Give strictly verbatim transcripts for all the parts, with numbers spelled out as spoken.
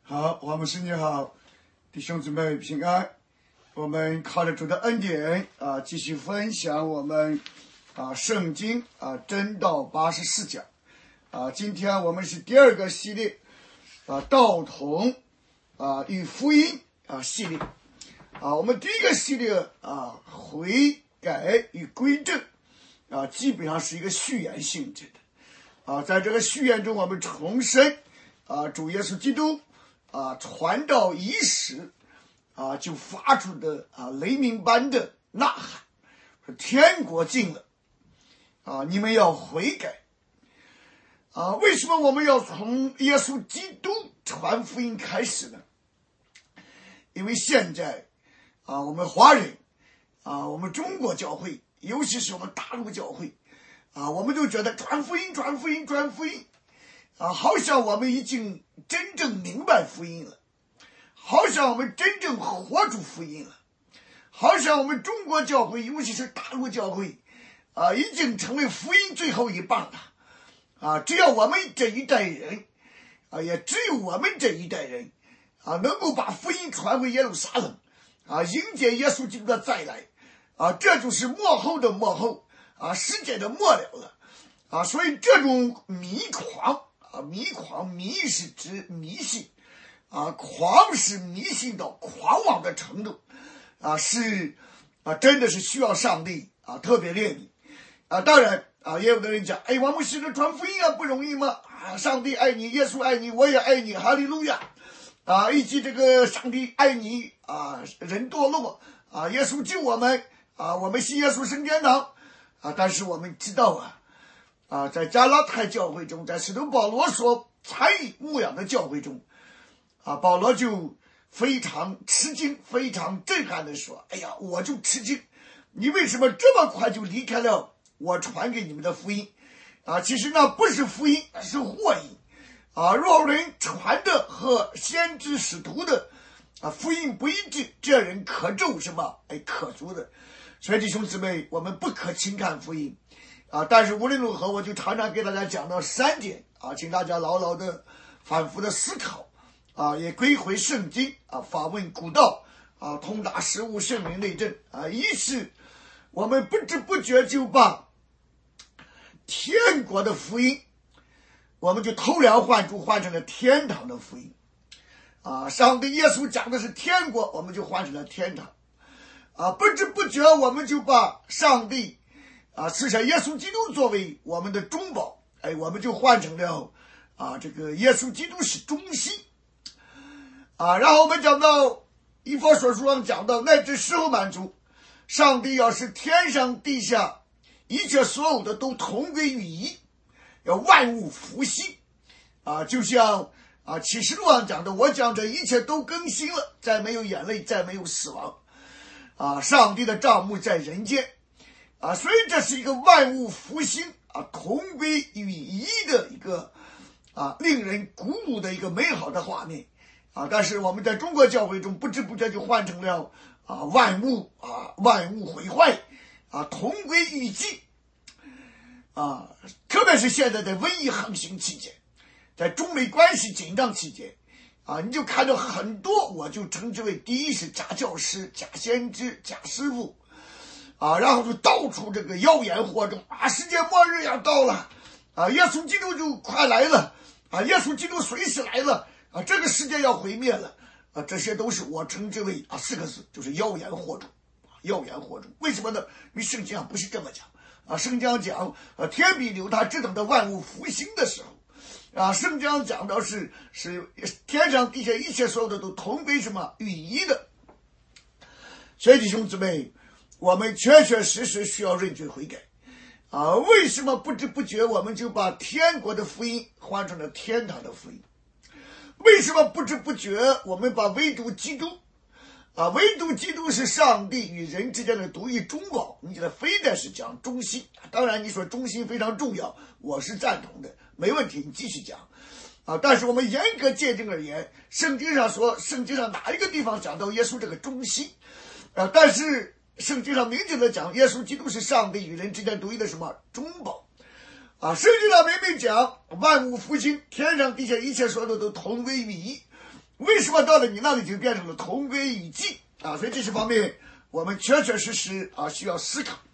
好，我们新年好，弟兄姊妹平安。我们靠着主的恩典啊，继续分享我们啊圣经啊真道八十四讲啊。今天我们是第二个系列啊，道统啊与福音啊系列啊。我们第一个系列啊悔改与归正啊，基本上是一个序言性质的啊。在这个序言中，我们重申啊主耶稣基督啊传道伊始啊就发出的啊雷鸣般的呐喊，说天国近了啊，你们要悔改啊。为什么我们要从耶稣基督传福音开始呢？因为现在啊我们华人啊我们中国教会，尤其是我们大陆教会啊，我们都觉得传福音传福音传福音啊，好像我们已经真正明白福音了，好像我们真正活出福音了，好像我们中国教会，尤其是大陆教会啊，已经成为福音最后一棒了啊！只要我们这一代人啊，也只有我们这一代人啊，能够把福音传回耶路撒冷啊，迎接耶稣基督的再来啊，这就是末后的末后啊，世界的末了了啊！所以这种迷狂啊，迷狂迷是指迷信啊，狂是迷信到狂妄的程度啊，是啊，真的是需要上帝啊特别怜悯啊。当然啊，也有的人讲，哎，我们学着传福音啊不容易吗？啊，上帝爱你，耶稣爱你，我也爱你，哈利路亚啊！以及这个上帝爱你啊，人堕落啊，耶稣救我们啊，我们信耶稣升天堂啊。但是我们知道啊啊，在加拉太教会中，在使徒保罗所参与牧养的教会中啊，保罗就非常吃惊，非常震撼的说，哎呀，我就吃惊，你为什么这么快就离开了我传给你们的福音啊？其实那不是福音，是祸音啊！若人传的和先知使徒的啊福音不一致，这人可咒什么？哎，可足的。所以弟兄姊妹，我们不可轻看福音啊！但是无论如何，我就常常给大家讲到三点啊，请大家牢牢的反复的思考啊，也归回圣经啊，访问古道啊，通达实务圣灵内证啊。一是我们不知不觉就把天国的福音，我们就偷梁换柱换成了天堂的福音啊。上帝耶稣讲的是天国，我们就换成了天堂啊。不知不觉我们就把上帝啊赐下耶稣基督作为我们的中保，哎，我们就换成了啊这个耶稣基督是中心啊。然后我们讲到以弗所书上讲到，乃至时候满足，上帝要使天上地下一切所有的都同归于一，要万物复兴啊。就像啊启示录上讲的，我讲这一切都更新了，再没有眼泪，再没有死亡啊，上帝的帐幕在人间啊。所以这是一个万物复兴啊，同归于一的一个啊令人鼓舞的一个美好的画面啊。但是我们在中国教会中不知不觉就换成了啊万物啊万物毁坏啊，同归于尽啊。特别是现在的瘟疫横行期间，在中美关系紧张期间啊，你就看到很多，我就称之为第一是假教师、假先知、假师傅啊，然后就到处这个谣言惑众啊，世界末日要到了啊，耶稣基督就快来了啊，耶稣基督随时来了啊，这个世界要毁灭了啊，这些都是我称之为啊四个字，就是谣言惑众，谣言惑众。为什么呢？因为圣经上不是这么讲啊，圣经上讲啊，天必留他只等到万物复兴的时候啊，圣经上讲到是是天上地下一切所有的都同归什么于一的。所以弟兄姊妹，我们确确实实需要认罪悔改啊！为什么不知不觉我们就把天国的福音换成了天堂的福音？为什么不知不觉我们把唯独基督啊，唯独基督是上帝与人之间的独一中保，你觉得非但是讲忠心，当然你说忠心非常重要，我是赞同的，没问题，你继续讲啊。但是我们严格界定而言，圣经上说，圣经上哪一个地方讲到耶稣这个忠心啊？但是圣经上明确的讲，耶稣基督是上帝与人之间独一的什么中保啊？圣经上明明讲万物复兴，天上地下一切所有的都同归于一为什么到了你那里就变成了同归于尽啊？所以这些方面我们确确实实啊需要思考。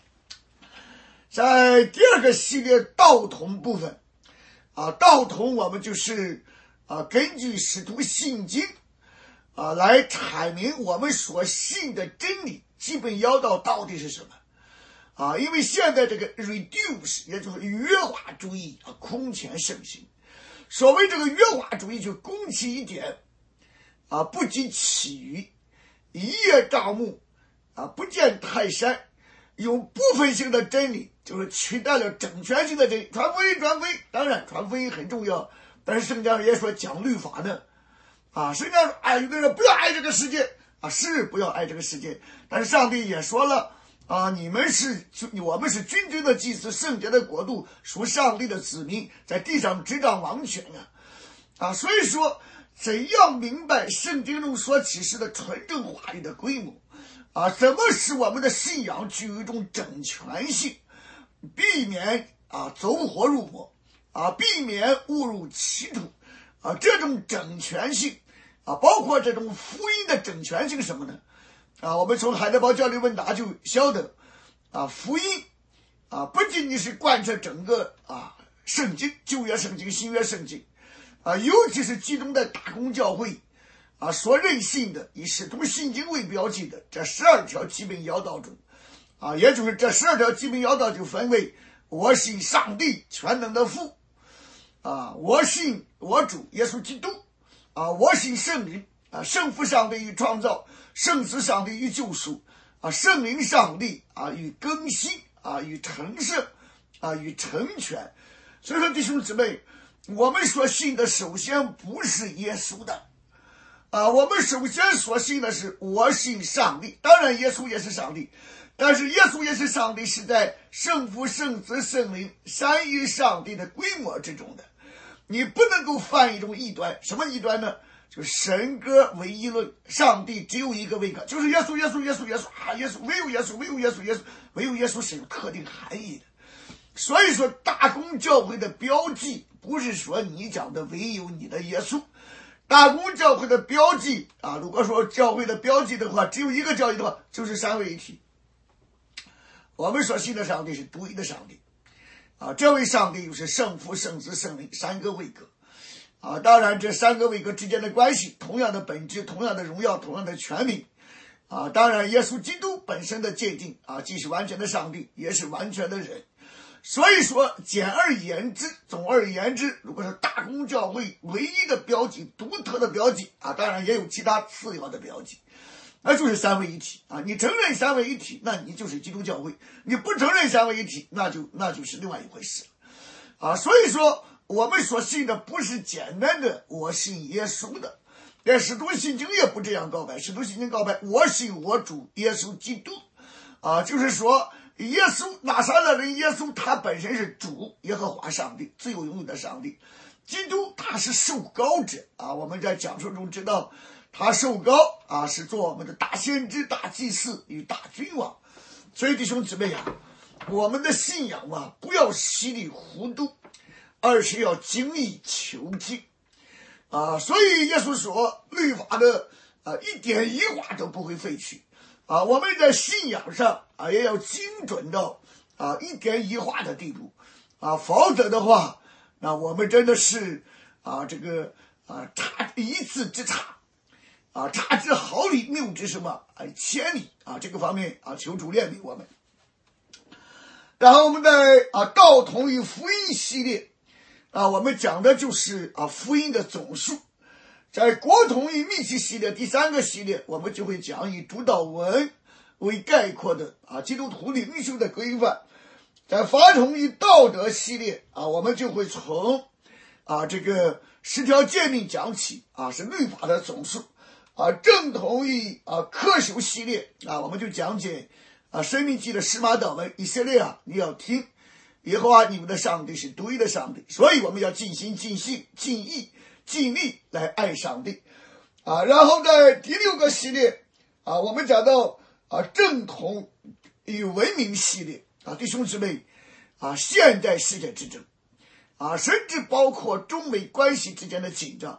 在第二个系列道同部分啊，道同我们就是啊根据使徒信经啊来阐明我们所信的真理基本要道到底是什么啊？因为现在这个 reduce 也就是约化主义啊空前盛行。所谓这个约化主义就攻其一点啊，不及其余，一叶障目啊，不见泰山，用部分性的真理就是取代了整全性的真理。传福音传福音，当然传福音很重要，但是圣经上也说讲律法呢啊，圣经上说哎，有的人不要爱这个世界啊，是不要爱这个世界，但是上帝也说了啊，你们是我们是君尊的祭司，圣洁的国度，属上帝的子民，在地上执掌王权啊啊！所以说，怎样明白圣经中所启示的纯正话语的规模啊？怎么使我们的信仰具有一种整全性，避免啊走火入魔啊，避免误入歧途啊？这种整全性啊，包括这种福音的整全性什么呢？啊，我们从海德堡教理问答就晓得，啊，福音啊，不仅仅是贯彻整个啊圣经，旧约圣经、新约圣经，啊，尤其是集中在大公教会啊所认信的以使徒信经为标记的这十二条基本要道中，啊，也就是这十二条基本要道就分为我信上帝全能的父，啊，我信我主耶稣基督，啊，我信圣灵。啊，圣父上帝与创造，圣子上帝与救赎，啊，圣灵上帝啊与更新，啊与成圣，啊与成全。所以说弟兄姊妹，我们所信的首先不是耶稣的啊，我们首先所信的是我信上帝。当然耶稣也是上帝，但是耶稣也是上帝是在圣父圣子圣灵三一上帝的规模之中的，你不能够犯一种异端。什么异端呢？就是神格唯一论，上帝只有一个位格，就是耶稣耶稣耶稣耶稣啊，耶稣唯有耶稣唯有耶稣耶稣唯有耶稣是有特定含义的。所以说大公教会的标记不是说你讲的唯有你的耶稣，大公教会的标记啊，如果说教会的标记的话，只有一个教义的话，就是三位一体。我们所信的上帝是独一的上帝啊，这位上帝又是圣父圣子圣灵三个位格啊，当然这三个位格之间的关系，同样的本质，同样的荣耀，同样的权柄啊，当然耶稣基督本身的界定啊，既是完全的上帝，也是完全的人。所以说简而言之，总而言之，如果是大公教会唯一的标记，独特的标记啊，当然也有其他次要的标记，那就是三位一体啊。你承认三位一体，那你就是基督教会；你不承认三位一体，那就那就是另外一回事了啊。所以说我们所信的不是简单的我信耶稣的，连使徒信经也不这样告白。使徒信经告白我信我主耶稣基督啊，就是说耶稣拿撒勒人耶稣他本身是主耶和华上帝，自有永有的上帝。基督他是受膏者啊，我们在讲述中知道他受膏啊，是做我们的大先知、大祭司与大君王。所以弟兄姊妹啊，我们的信仰啊，不要稀里糊涂，而是要精益求精啊。所以耶稣说律法的啊一点一划都不会废去啊。我们在信仰上啊也要精准到啊一点一划的地步啊，否则的话，那我们真的是啊这个啊差一字之差啊，差之毫厘，谬之什么啊千里啊，这个方面啊求主怜悯我们。然后我们在啊道同与福音系列啊，我们讲的就是啊福音的总数。在国同与密契系列第三个系列，我们就会讲以主导文为概括的啊基督徒领袖的规范。在法同与道德系列啊，我们就会从啊这个十条诫命讲起啊，是律法的总数。啊正同与啊科学系列啊，我们就讲解啊申命记的十马祷文，以色列啊，你要听耶和华你们的上帝是独一的上帝，所以我们要尽心尽性尽意尽力来爱上帝啊。然后在第六个系列啊，我们讲到啊正统与文明系列啊，弟兄姊妹啊，现代世界之争啊，甚至包括中美关系之间的紧张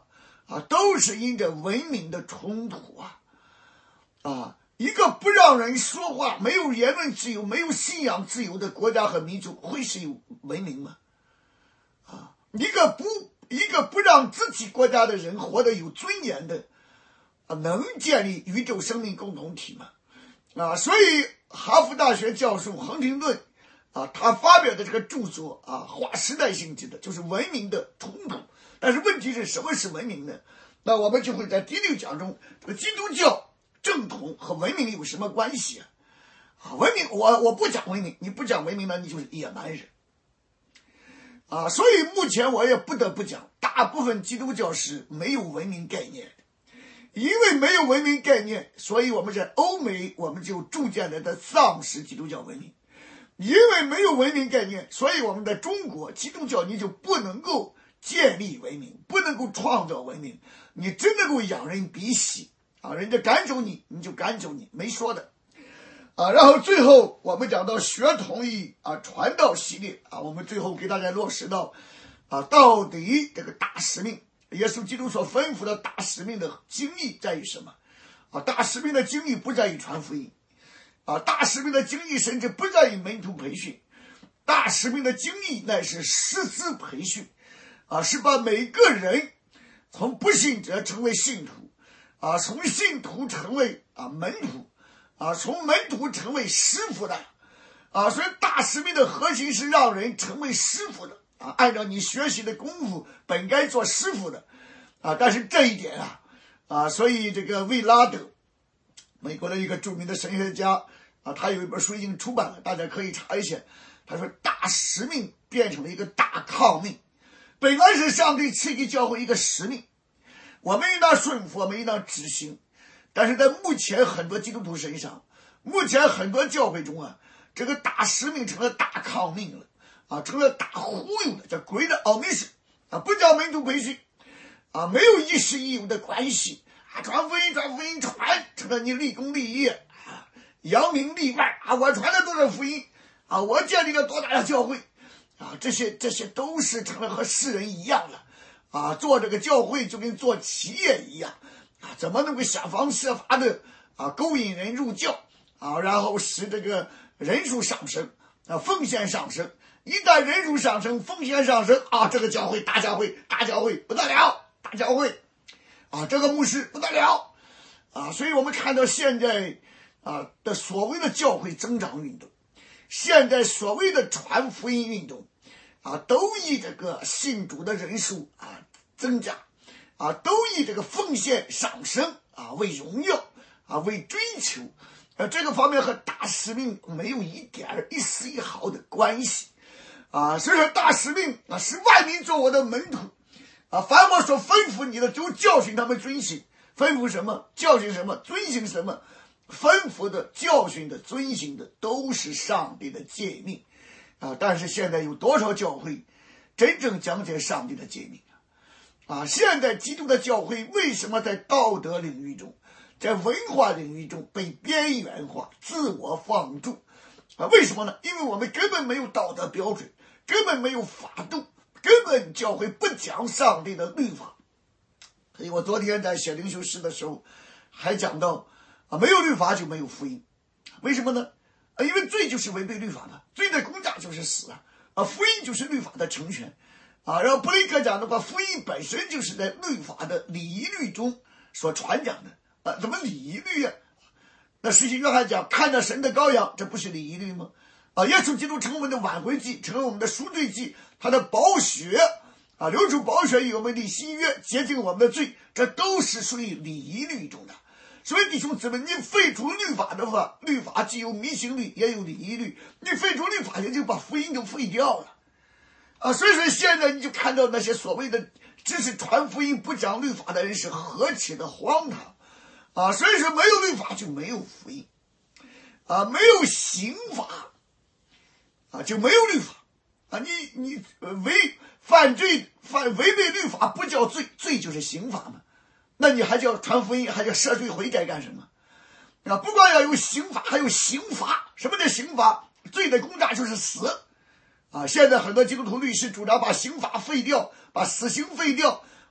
啊，都是因着文明的冲突啊啊！一个不让人说话、没有言论自由、没有信仰自由的国家和民族，会是有文明吗？啊，一个不一个不让自己国家的人活得有尊严的啊，能建立宇宙生命共同体吗？啊，所以哈佛大学教授亨廷顿啊，他发表的这个著作啊，划时代性质的，就是文明的冲突。但是问题是什么是文明呢？那我们就会在第六讲中，这个基督教正统和文明有什么关系啊？啊，文明，我我不讲文明，你不讲文明呢，你就是野蛮人啊。所以目前我也不得不讲，大部分基督教是没有文明概念的，因为没有文明概念，所以我们在欧美我们就逐渐的在丧失基督教文明。因为没有文明概念，所以我们在中国基督教你就不能够建立文明，不能够创造文明，你真能够仰人鼻息啊！人家赶走你，你就赶走你，没说的啊。然后最后我们讲到学统一啊，传道系列啊，我们最后给大家落实到啊，到底这个大使命，耶稣基督所吩咐的大使命的精义在于什么啊？大使命的精义不在于传福音啊，大使命的精义甚至不在于门徒培训，大使命的精义乃是师资培训啊，是把每个人从不信者成为信徒啊，从信徒成为啊门徒啊，从门徒成为师傅的啊，所以大使命的核心是让人成为师傅的啊，按照你学习的功夫本该做师傅的啊，但是这一点啊啊，所以这个魏拉德，美国的一个著名的神学家啊，他有一本书已经出版了，大家可以查一下。他说大使命变成了一个大抗命，本来是上帝赐给教会一个使命，我们应当顺服，我们应当执行，但是在目前很多基督徒身上，目前很多教会中啊，这个大使命成了大抗命了啊，成了大忽悠了，叫great omission啊，不叫门徒培训啊，没有一时一有的关系啊，传福音传福音传成了你立功立业啊，扬名立万啊，我传了多少福音啊，我建立了多大的教会啊，这些这些都是成了和世人一样了啊，做这个教会就跟做企业一样啊，怎么能够想方设法的啊勾引人入教啊，然后使这个人数上升啊，奉献上升，一旦人数上升，奉献上升啊，这个教会大教会大教会不得了，大教会啊，这个牧师不得了啊，所以我们看到现在啊的所谓的教会增长运动，现在所谓的传福音运动啊，都以这个信主的人数啊增加啊，都以这个奉献上升啊为荣耀啊为追求，呃，这个方面和大使命没有一点一丝一毫的关系啊。所以说大使命啊是万民做我的门徒啊，凡我所吩咐你的，就教训他们遵行。吩咐什么？教训什么？遵行什么？吩咐的、教训的、遵行的，都是上帝的诫命啊！但是现在有多少教会真正讲解上帝的诫命啊？现在基督的教会为什么在道德领域中，在文化领域中被边缘化、自我放逐啊？为什么呢？因为我们根本没有道德标准，根本没有法度，根本教会不讲上帝的律法。所以我昨天在写灵修诗的时候还讲到啊，没有律法就没有福音，为什么呢？啊，因为罪就是违背律法的，罪的工价就是死啊！啊，福音就是律法的成全啊。然后布雷克讲的话，福音本身就是在律法的礼仪律中所传讲的啊。怎么礼仪律啊？那使徒约翰讲，看到神的羔羊，这不是礼仪律吗？啊，耶稣基督成我们的挽回祭，成了我们的赎罪祭，他的宝血啊，流出宝血与我们的新约，洁净我们的罪，这都是属于礼仪律中的。所以弟兄姊妹，你废除律法的话，律法既有迷信律也有礼仪律，你废除律法也就把福音就废掉了啊。所以说现在你就看到那些所谓的只是传福音不讲律法的人是何其的荒唐啊。所以说没有律法就没有福音啊，没有刑法啊就没有律法啊。你你违犯罪犯违背律法不叫罪，罪就是刑法嘛。那你还叫传福音，还叫赦罪悔改干什么啊？不光要有刑法，还有刑罚。什么叫刑罚？罪的工价就是死啊！现在很多基督徒律师主张把刑法废掉，把死刑废掉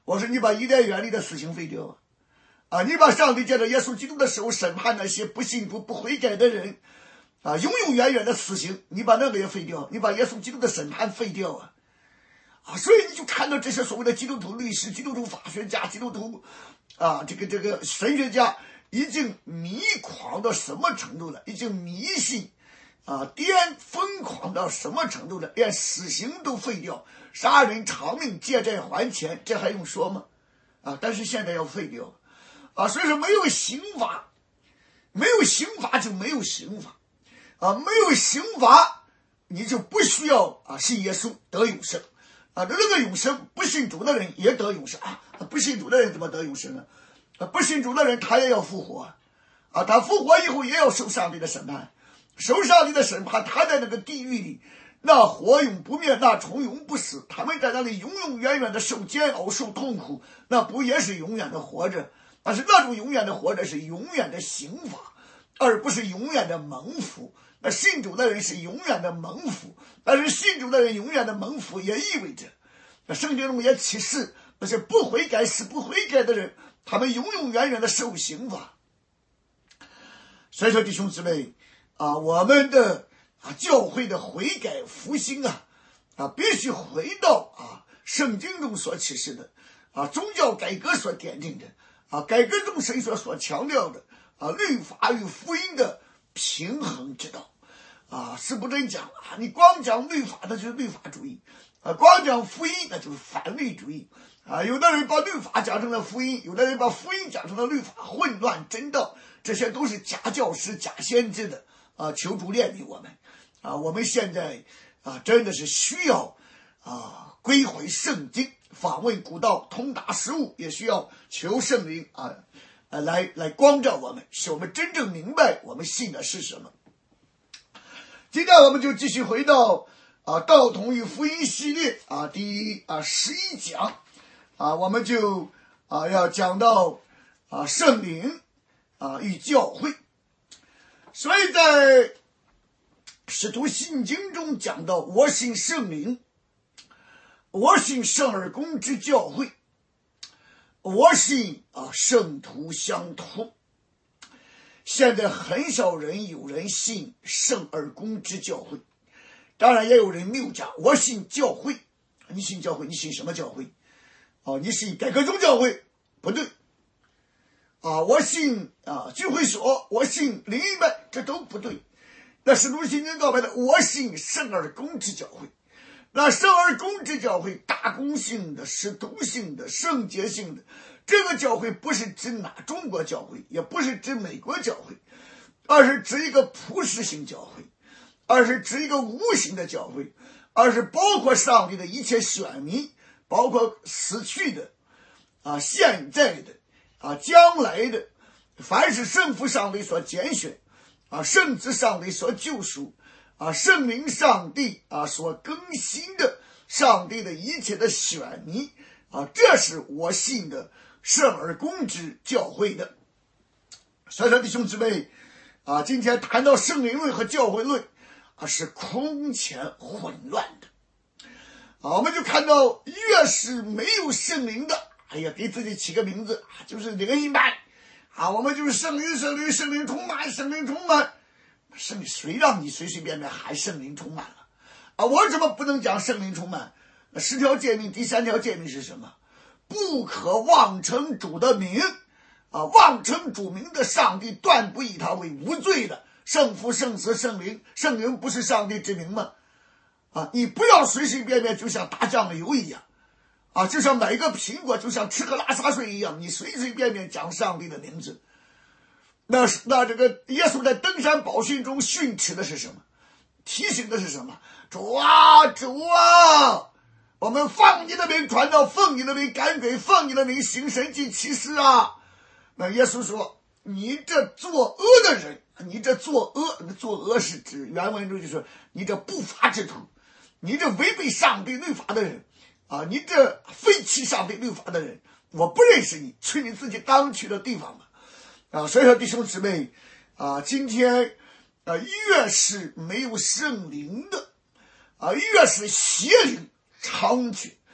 我说你把伊甸园里的死刑废掉啊！啊，你把上帝借着耶稣基督的手审判那些不信主不悔改的人啊，永永远远的死刑，你把那个也废掉，你把耶稣基督的审判废掉啊！啊，所以你就看到这些所谓的基督徒律师、基督徒法学家、基督徒啊，这个这个神学家已经迷狂到什么程度了？已经迷信啊，癫疯狂到什么程度了？连死刑都废掉，杀人偿命，借债还钱，这还用说吗？啊，但是现在要废掉啊，所以说没有刑罚，没有刑罚就没有刑罚啊，没有刑罚你就不需要啊信耶稣得永生。啊，这个永生不信主的人也得永生啊！不信主的人怎么得永生呢？啊，不信主的人他也要复活啊！他复活以后也要受上帝的审判，受上帝的审判，他在那个地狱里，那火永不灭，那虫永不死，他们在那里永永远远的受煎熬、受痛苦，那不也是永远的活着？但是那种永远的活着是永远的刑罚，而不是永远的蒙福。那信主的人是永远的蒙福，但是信主的人永远的蒙福也意味着，那圣经中也启示那些不悔改、死不悔改的人，他们永永远远的受刑罚。所以说弟兄姊妹啊，我们的啊教会的悔改复兴啊啊，必须回到啊圣经中所启示的啊宗教改革所奠定的啊改革中神所所强调的啊律法与福音的平衡之道啊，是不真讲啊！你光讲律法，那就是律法主义啊；光讲福音，那就是反律主义啊。有的人把律法讲成了福音，有的人把福音讲成了律法，混乱真道，这些都是假教师、假先知的啊！求主怜悯我们啊！我们现在啊，真的是需要啊归回圣经，访问古道，通达实务，也需要求圣灵啊。呃，来来光照我们，使我们真正明白我们信的是什么。今天我们就继续回到啊道统与福音系列啊第啊十一讲啊，我们就啊要讲到啊圣灵啊与教会。所以在使徒信经中讲到，我信圣灵，我信圣而公之教会，我信啊圣徒相通。现在很少人有人信圣而公之教会，当然也有人谬假，我信教会。你信教会，你信什么教会？哦，你信改革宗教会？不对啊，我信啊聚会所，我信灵恩班，这都不对。那使徒信经告白的，我信圣而公之教会。那圣而公之教会，大公性的、使徒性的、圣洁性的，这个教会不是指哪中国教会，也不是指美国教会，而是指一个普世性教会，而是指一个无形的教会，而是包括上帝的一切选民，包括死去的啊、现在的啊、将来的，凡是圣父上帝所拣选啊、圣子上帝所救赎啊、圣灵上帝啊所更新的上帝的一切的选民啊，这是我信的圣而公之教会的。所以说弟兄姊妹啊，今天谈到圣灵论和教会论啊，是空前混乱的啊。我们就看到越是没有圣灵的，哎呀，给自己起个名字啊，就是灵恩班啊，我们就是圣灵圣灵圣灵充满圣灵充满。圣灵谁让你随随便便还圣灵充满了啊？我怎么不能讲圣灵充满？那十条诫命第三条诫命是什么？不可妄称主的名啊！妄称主名的上帝断不以他为无罪的。圣父圣子圣灵，圣灵不是上帝之名吗？啊，你不要随随便便就像打酱油一样啊，就像买一个苹果，就像吃个拉撒水一样，你随随便便讲上帝的名字。那那这个耶稣在登山宝训中训斥的是什么？提醒的是什么？主啊主啊，我们奉你的名传道，奉你的名赶鬼，奉你的名行神迹奇事啊。那耶稣说，你这作恶的人，你这作恶，作恶是指原文中就说你这不法之徒，你这违背上帝律法的人啊，你这废弃上帝律法的人，我不认识你，去你自己当去的地方吧。啊，所以说弟兄姊妹啊，今天啊越是没有圣灵的啊，越是邪灵猖獗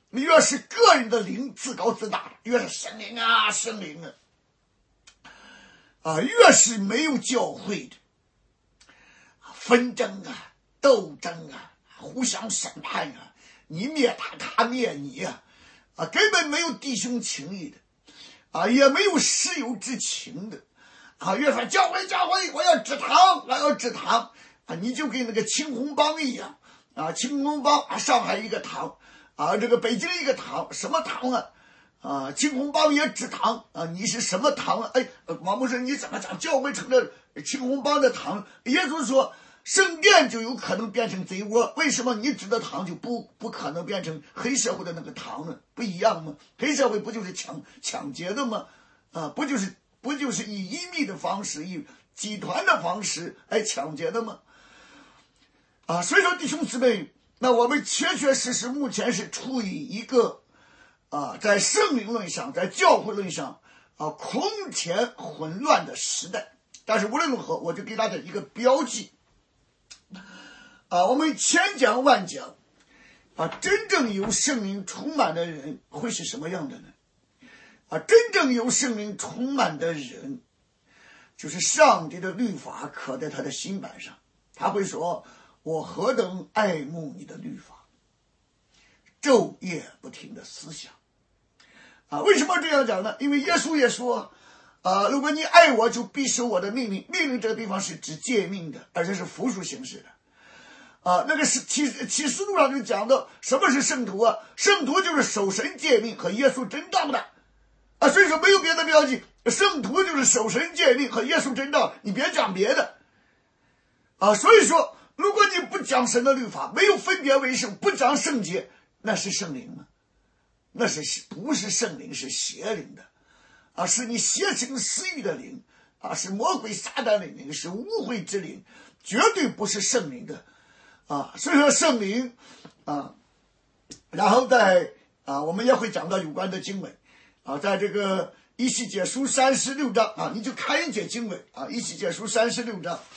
越是个人的灵自高自大，越是圣灵啊圣灵啊，啊，越是没有教会的纷争啊斗争啊，互相审判啊，你灭他他灭你啊，啊，根本没有弟兄情谊的啊，也没有师友之情的啊，越说教会教会，我要治堂，我要治堂啊，你就跟那个青红帮一样啊，青红帮啊，上海一个堂啊，这个北京一个堂，什么堂啊？啊，青红帮也治堂啊，你是什么堂啊？哎，王牧师，你怎么讲教会成了青红帮的堂？耶稣说，圣殿就有可能变成贼窝，为什么你指的堂就不不可能变成黑社会的那个堂呢？不一样吗？黑社会不就是抢抢劫的吗？啊，不就是不就是以隐秘的方式，以集团的方式来抢劫的吗？啊，所以说弟兄姊妹，那我们确确实实目前是处于一个啊，在圣灵论上，在教会论上啊空前混乱的时代。但是无论如何，我就给大家一个标记啊，我们千讲万讲啊，真正有圣灵充满的人会是什么样的呢？啊，真正有圣灵充满的人，就是上帝的律法刻在他的心板上，他会说，我何等爱慕你的律法，昼夜不停的思想啊。为什么这样讲呢？因为耶稣也说啊，如果你爱我，就必守我的命令。命令这个地方是指诫命的，而且是复数形式的啊。那个是启启示录上就讲到什么是圣徒啊？圣徒就是守神诫命和耶稣真道的啊。所以说没有别的标记，圣徒就是守神诫命和耶稣真道，你别讲别的啊。所以说如果你不讲神的律法，没有分别为圣，不讲圣洁，那是圣灵吗？那是不是圣灵？是邪灵的啊，是你邪情私欲的灵啊，是魔鬼撒旦的灵，是污秽之灵，绝对不是圣灵的啊。所以说圣灵啊，然后在啊，我们也会讲到有关的经文啊，在这个以西结书三十六章啊，你就看一节经文啊，以西结书三十六章。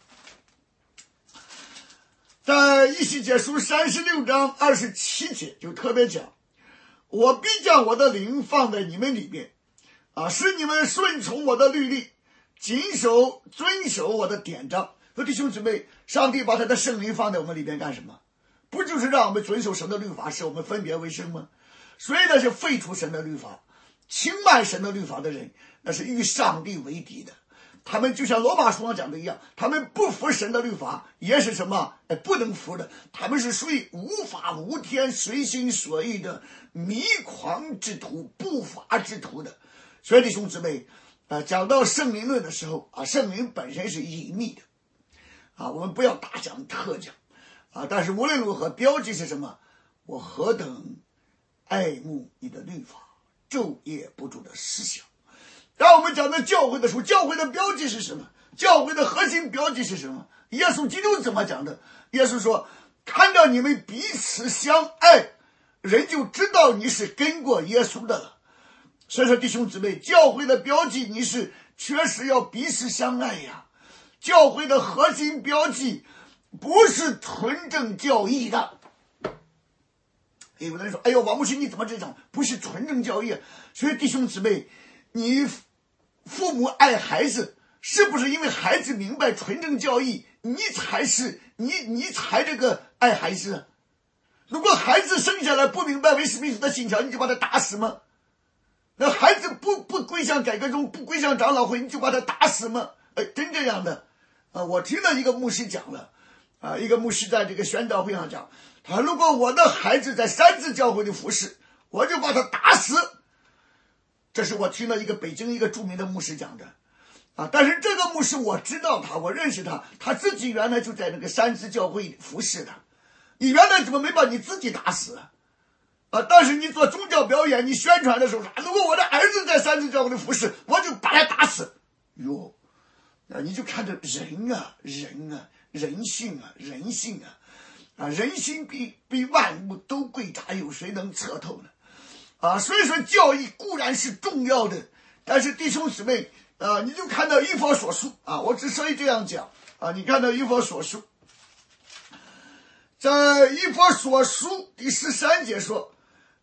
在以西结书三十六章二十七节就特别讲，我必将我的灵放在你们里面啊，使你们顺从我的律例，谨守遵守我的典章。说弟兄姊妹，上帝把他的圣灵放在我们里面干什么？不就是让我们遵守神的律法，使我们分别为圣吗？所以那是废除神的律法，轻慢神的律法的人，那是与上帝为敌的。他们就像罗马书上讲的一样，他们不服神的律法，也是什么？哎，不能服的。他们是属于无法无天、随心所欲的迷狂之徒、不法之徒的。所以弟兄姊妹，啊，讲到圣灵论的时候啊，圣灵本身是隐秘的啊，我们不要大讲特讲啊。但是无论如何，标记是什么？我何等爱慕你的律法，昼夜不住的思想。当我们讲到教会的时候，教会的标记是什么？教会的核心标记是什么？耶稣基督怎么讲的？耶稣说，看到你们彼此相爱，人就知道你是跟过耶稣的了。所以说弟兄姊妹，教会的标记你是确实要彼此相爱呀。教会的核心标记不是纯正教义的。有的人说，哎呦，王牧师你怎么这样？不是纯正教义。所以弟兄姊妹，你父母爱孩子，是不是因为孩子明白纯正教义，你才是你你才这个爱孩子？如果孩子生下来不明白威斯敏斯特的信条，你就把他打死吗？那孩子不不归向改革中，不归向长老会，你就把他打死吗？哎，真这样的啊！我听了一个牧师讲了啊，一个牧师在这个宣道会上讲，他说如果我的孩子在三自教会的服侍，我就把他打死。这是我听了一个北京一个著名的牧师讲的啊，但是这个牧师我知道他，我认识他，他自己原来就在那个三自教会服侍的。你原来怎么没把你自己打死啊？啊！但是你做宗教表演，你宣传的时候说，如果我的儿子在三自教会的服侍，我就把他打死。哟，啊，你就看着人啊，人啊，人性啊，人性啊，啊，人心比比万物都诡诈，有谁能测透呢？啊，所以说教义固然是重要的，但是弟兄姊妹啊，你就看到以弗所书啊，我之所以这样讲啊，你看到以弗所书，在以弗所书第十三节说，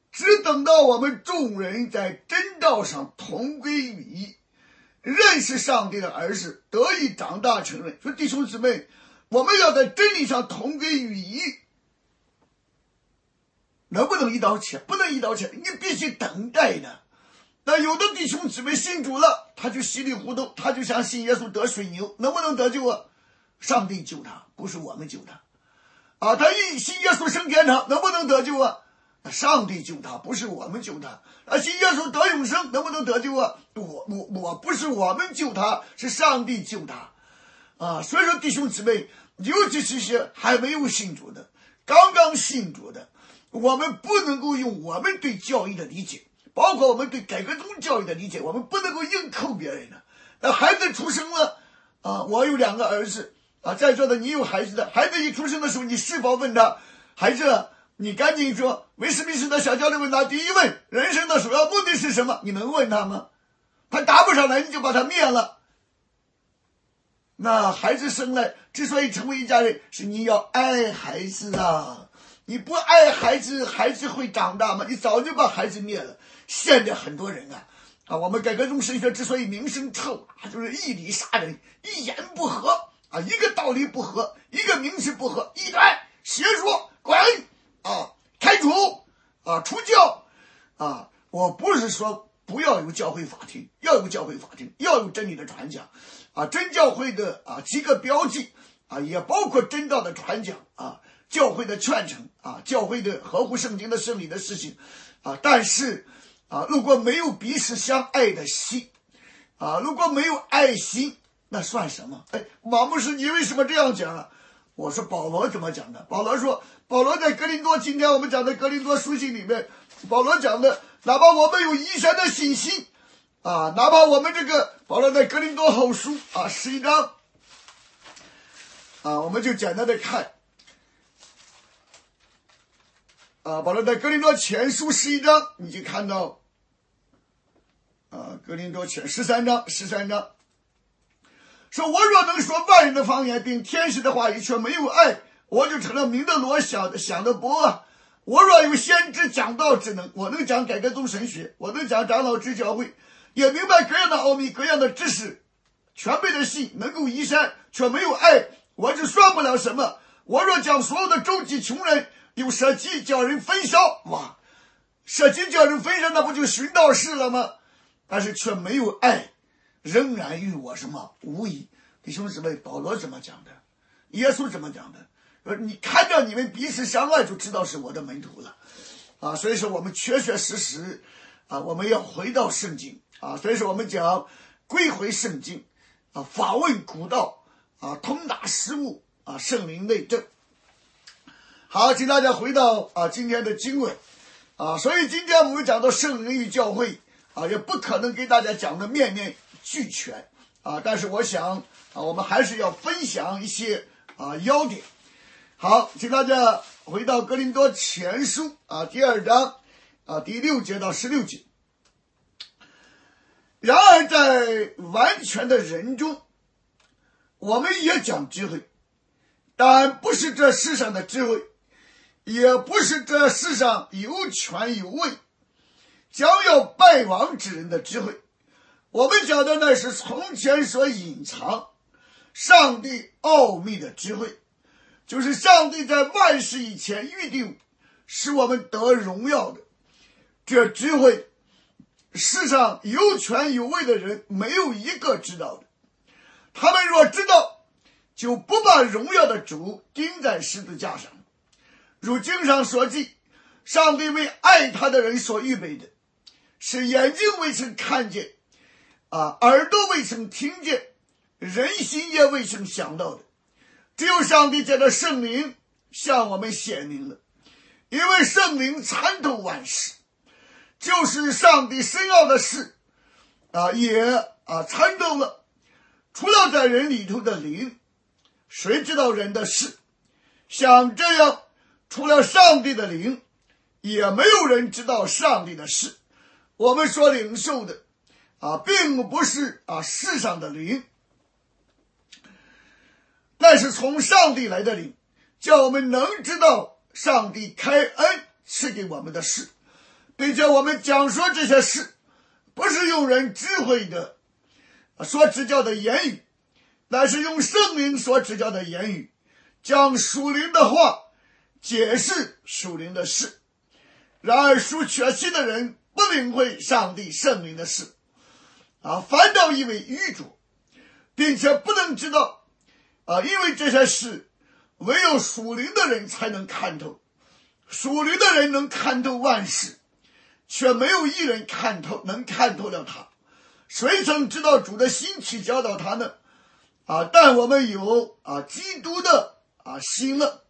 只等到我们众人在真道上同归于一，认识上帝的儿子，得以长大成人。说弟兄姊妹，我们要在真理上同归于一，能不能一刀切？不能一刀切，你必须等待的。但有的弟兄姊妹信主了，他就稀里糊涂，他就想信耶稣得水牛，能不能得救啊？上帝救他，不是我们救他啊！他一信耶稣升天堂，能不能得救啊？上帝救他，不是我们救他。啊，信耶稣得永生，能不能得救啊？我我我不是我们救他，是上帝救他啊！所以说弟兄姊妹，尤其是些还没有信主的，刚刚信主的，我们不能够用我们对教育的理解，包括我们对改革宗教育的理解，我们不能够硬扣别人的。那孩子出生了啊，我有两个儿子啊，在座的你有孩子的，孩子一出生的时候，你是否问他，孩子，你赶紧说，威斯敏斯特小教的问答第一问，人生的首要目的是什么？你能问他吗？他答不上来，你就把他灭了。那孩子生来之所以成为一家人，是你要爱孩子啊！你不爱孩子，孩子会长大吗？你早就把孩子灭了。现在很多人啊，啊，我们改革宗神学之所以名声臭啊，就是一理杀人，一言不合啊，一个道理不合，一个名词不合，异端邪说滚啊，开除啊，出教啊！我不是说不要有教会法庭，要有教会法庭，要有真理的传讲啊，真教会的啊几个标记啊，也包括真道的传讲啊，教会的劝惩啊，教会的合乎圣经的圣理的事情啊，但是啊，如果没有彼此相爱的心啊，如果没有爱心，那算什么？哎，马牧师，你为什么这样讲啊？我说保罗怎么讲的？保罗说，保罗在哥林多，今天我们讲的哥林多书信里面，保罗讲的，哪怕我们有移山的信心啊，哪怕我们这个保罗在哥林多后书啊十一章啊，我们就简单的看啊，保罗在哥林多前书十一章，你就看到啊，哥林多前十三章十三章。说我若能说万人的方言，并天使的话语，却没有爱，我就成了明的罗，想的想的不啊。我若有先知讲道之能，我能讲改革宗神学，我能讲长老之教会，也明白各样的奥秘，各样的知识，全备的信，能够移山，却没有爱，我就算不了什么。我若将所有的周济穷人，又舍己叫人焚烧，哇，舍己叫人焚烧，那不就寻道士了吗？但是却没有爱，仍然与我什么无异。弟兄姊妹，保罗怎么讲的？耶稣怎么讲的？说你看着你们彼此相爱，就知道是我的门徒了啊！所以说我们确确实实啊，我们要回到圣经啊！所以说我们讲归回圣经啊，法问古道啊，通达实务啊，圣灵内证。好，请大家回到啊今天的经文啊，所以今天我们讲到圣灵与教会啊，也不可能给大家讲的面面俱全啊，但是我想啊，我们还是要分享一些啊要点。好，请大家回到哥林多前书啊第二章啊第六节到十六节。然而在完全的人中，我们也讲智慧，但不是这世上的智慧，也不是这世上有权有位将要败亡之人的智慧。我们讲的那是从前所隐藏上帝奥秘的智慧，就是上帝在万事以前预定使我们得荣耀的这智慧，世上有权有位的人没有一个知道的。他们若知道，就不把荣耀的主钉在十字架上。如经上所记，上帝为爱他的人所预备的，是眼睛未曾看见啊，耳朵未曾听见，人心也未曾想到的，只有上帝借着圣灵向我们显明了。因为圣灵参透万事，就是上帝深奥的事啊，也啊参透了。除了在人里头的灵，谁知道人的事？像这样，除了上帝的灵，也没有人知道上帝的事。我们所领受的啊，并不是啊世上的灵，那是从上帝来的灵，叫我们能知道上帝开恩赐给我们的事。 并且我们讲说这些事，不是用人智慧的所指教的言语，乃是用圣灵所指教的言语，将属灵的话解释属灵的事。然而属血气的人不领会上帝圣灵的事啊，反倒以为愚拙，并且不能知道啊，因为这些事唯有属灵的人才能看透。属灵的人能看透万事，却没有一人看透能看透了他。谁曾知道主的心去教导他呢？啊，但我们有啊基督的啊心了。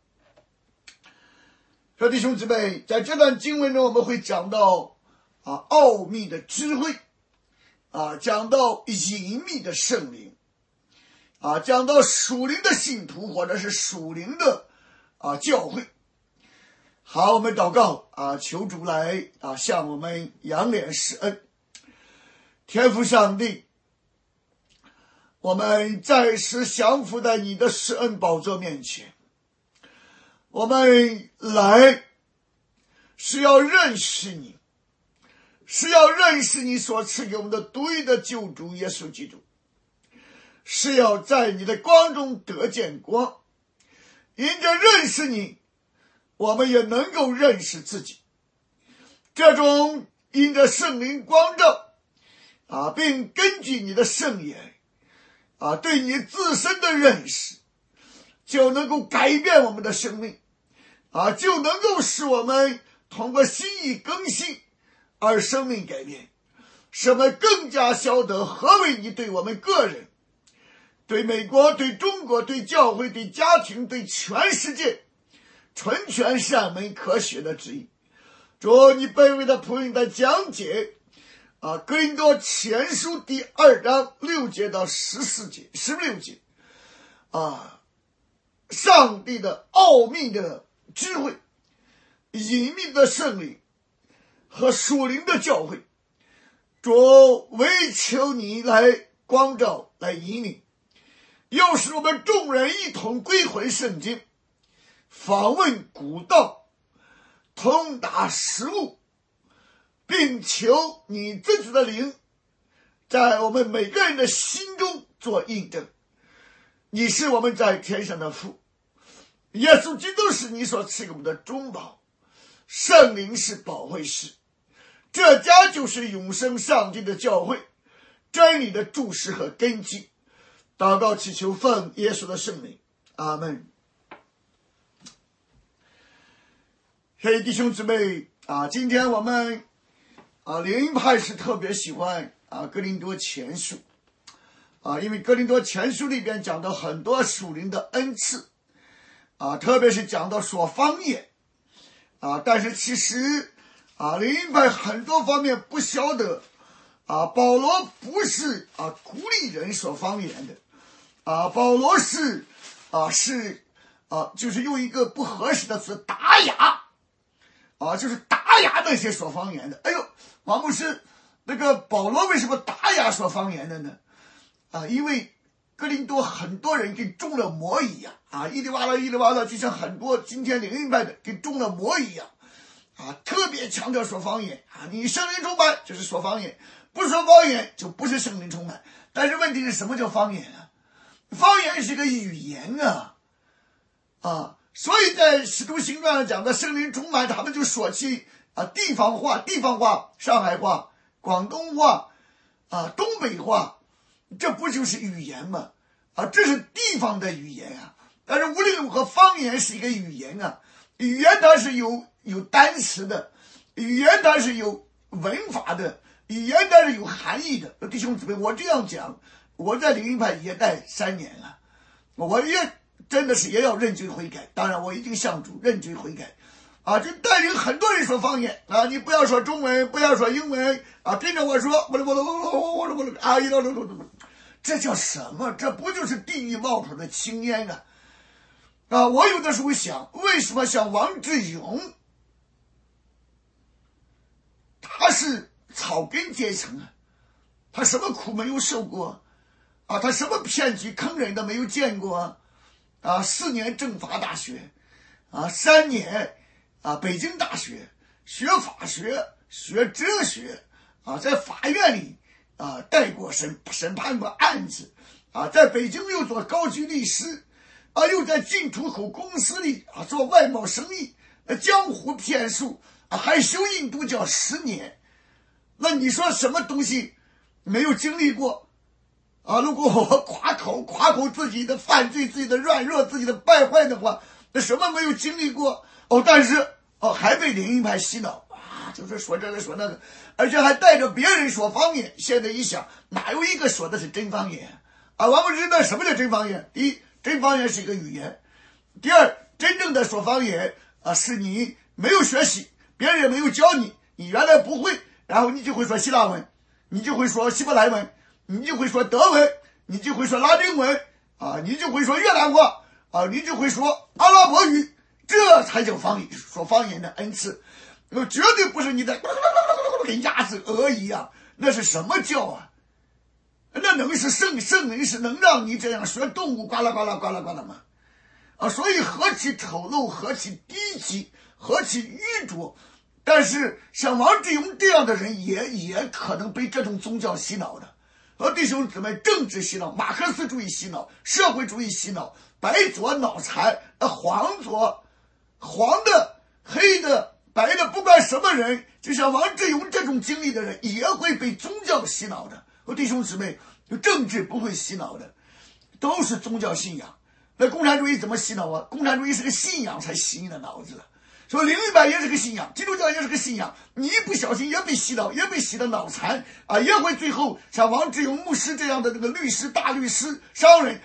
说弟兄姊妹，在这段经文中我们会讲到啊奥秘的智慧，啊讲到隐秘的圣灵，啊讲到属灵的信徒或者是属灵的啊教会。好，我们祷告啊，求主来啊向我们扬脸施恩。天父上帝，我们再次降服在你的施恩宝座面前，我们来是要认识你，是要认识你所赐给我们的独一的救主耶稣基督，是要在你的光中得见光。因着认识你，我们也能够认识自己。这种因着圣灵光照啊，并根据你的圣言啊，对你自身的认识，就能够改变我们的生命啊，就能够使我们通过心意更新而生命改变，使我们更加晓得何为你对我们个人、对美国、对中国、对教会、对家庭、对全世界纯全善美可学的旨意。主，你卑微的仆人的讲解啊，哥林多前书第二章六节到十四节、十六节啊，上帝的奥秘的智慧、隐秘的圣灵和属灵的教诲，主唯求你来光照、来引领，又使我们众人一同归回圣经，访问古道，通达实务，并求你自己的灵在我们每个人的心中做印证。你是我们在天上的父，耶稣基督是你所赐给我们的中保，圣灵是保惠师，这家就是永生上帝的教会，真理的注释和根基。祷告祈求奉耶稣的圣名，阿们。嘿，弟兄姊妹啊，今天我们啊灵恩派是特别喜欢啊哥林多前书啊，因为哥林多前书里边讲到很多属灵的恩赐啊，特别是讲到说方言啊，但是其实啊灵恩派很多方面不晓得啊，保罗不是啊鼓励人说方言的啊，保罗是啊是啊就是用一个不合适的词打哑啊，就是打哑那些说方言的。哎呦，王牧师，那个保罗为什么打哑说方言的呢？啊，因为哥林多很多人跟中了魔一样啊，一里哇啦一里哇啦，就像很多今天灵恩派的跟中了魔一样啊，特别强调说方言啊，你圣灵充满就是说方言，不说方言就不是圣灵充满。但是问题是什么叫方言啊？方言是个语言啊啊。所以在使徒行传上讲的圣灵充满，他们就说起啊地方话、地方话、上海话、广东话啊、东北话，这不就是语言吗？啊，这是地方的语言啊。但是无论如何，方言是一个语言啊，语言它是有有单词的，语言它是有文法的，语言它是有含义的。弟兄姊妹，我这样讲，我在灵恩派也待三年了，我也真的是也要认罪悔改。当然我一定向主认罪悔改啊，就带领很多人说方言啊，你不要说中文，不要说英文啊，跟着我说我我我我我我啊一这叫什么？这不就是地狱冒出的青烟啊！啊，我有的时候想，为什么像王志勇，他是草根阶层啊，他什么苦没有受过啊，他什么骗局坑人的没有见过啊，四年政法大学啊，三年啊北京大学学法学学哲学啊，在法院里啊带过审审判过案子啊，在北京又做高级律师啊，又在进出口公司里啊做外贸生意，江湖骗术啊，还修印度教十年。那你说什么东西没有经历过啊？如果我夸口夸口自己的犯罪、自己的软弱、自己的败坏的话，那什么没有经历过？哦，但是哦还被另一派洗脑啊，就是说这个说那个，而且还带着别人说方言。现在一想，哪有一个说的是真方言啊？我们知道什么叫真方言？第一，真方言是一个语言；第二，真正的说方言啊，是你没有学习，别人也没有教你，你原来不会，然后你就会说希腊文，你就会说希伯来文，你就会说德文，你就会说拉丁文啊，你就会说越南话啊，你就会说阿拉伯语，这才叫方言，说方言的恩赐。绝对不是你的跟鸭子鹅一样，那是什么教啊？那能是圣圣人是能让你这样学动物呱啦呱啦呱啦呱啦吗？啊，所以何其丑陋，何其低级，何其愚拙。但是像王志勇这样的人也也可能被这种宗教洗脑的。和弟兄姊妹，政治洗脑、马克思主义洗脑、社会主义洗脑，白左脑残，呃，黄左，黄的、黑的、白的，不管什么人，就像王志勇这种经历的人，也会被宗教洗脑的。和弟兄姊妹，政治不会洗脑的，都是宗教信仰。那共产主义怎么洗脑啊？共产主义是个信仰才洗你的脑子的。说灵一般也是个信仰，基督教也是个信仰，你一不小心也被洗脑，也被洗的脑残啊，也会最后像王志勇牧师这样的这个律师、大律师、商人，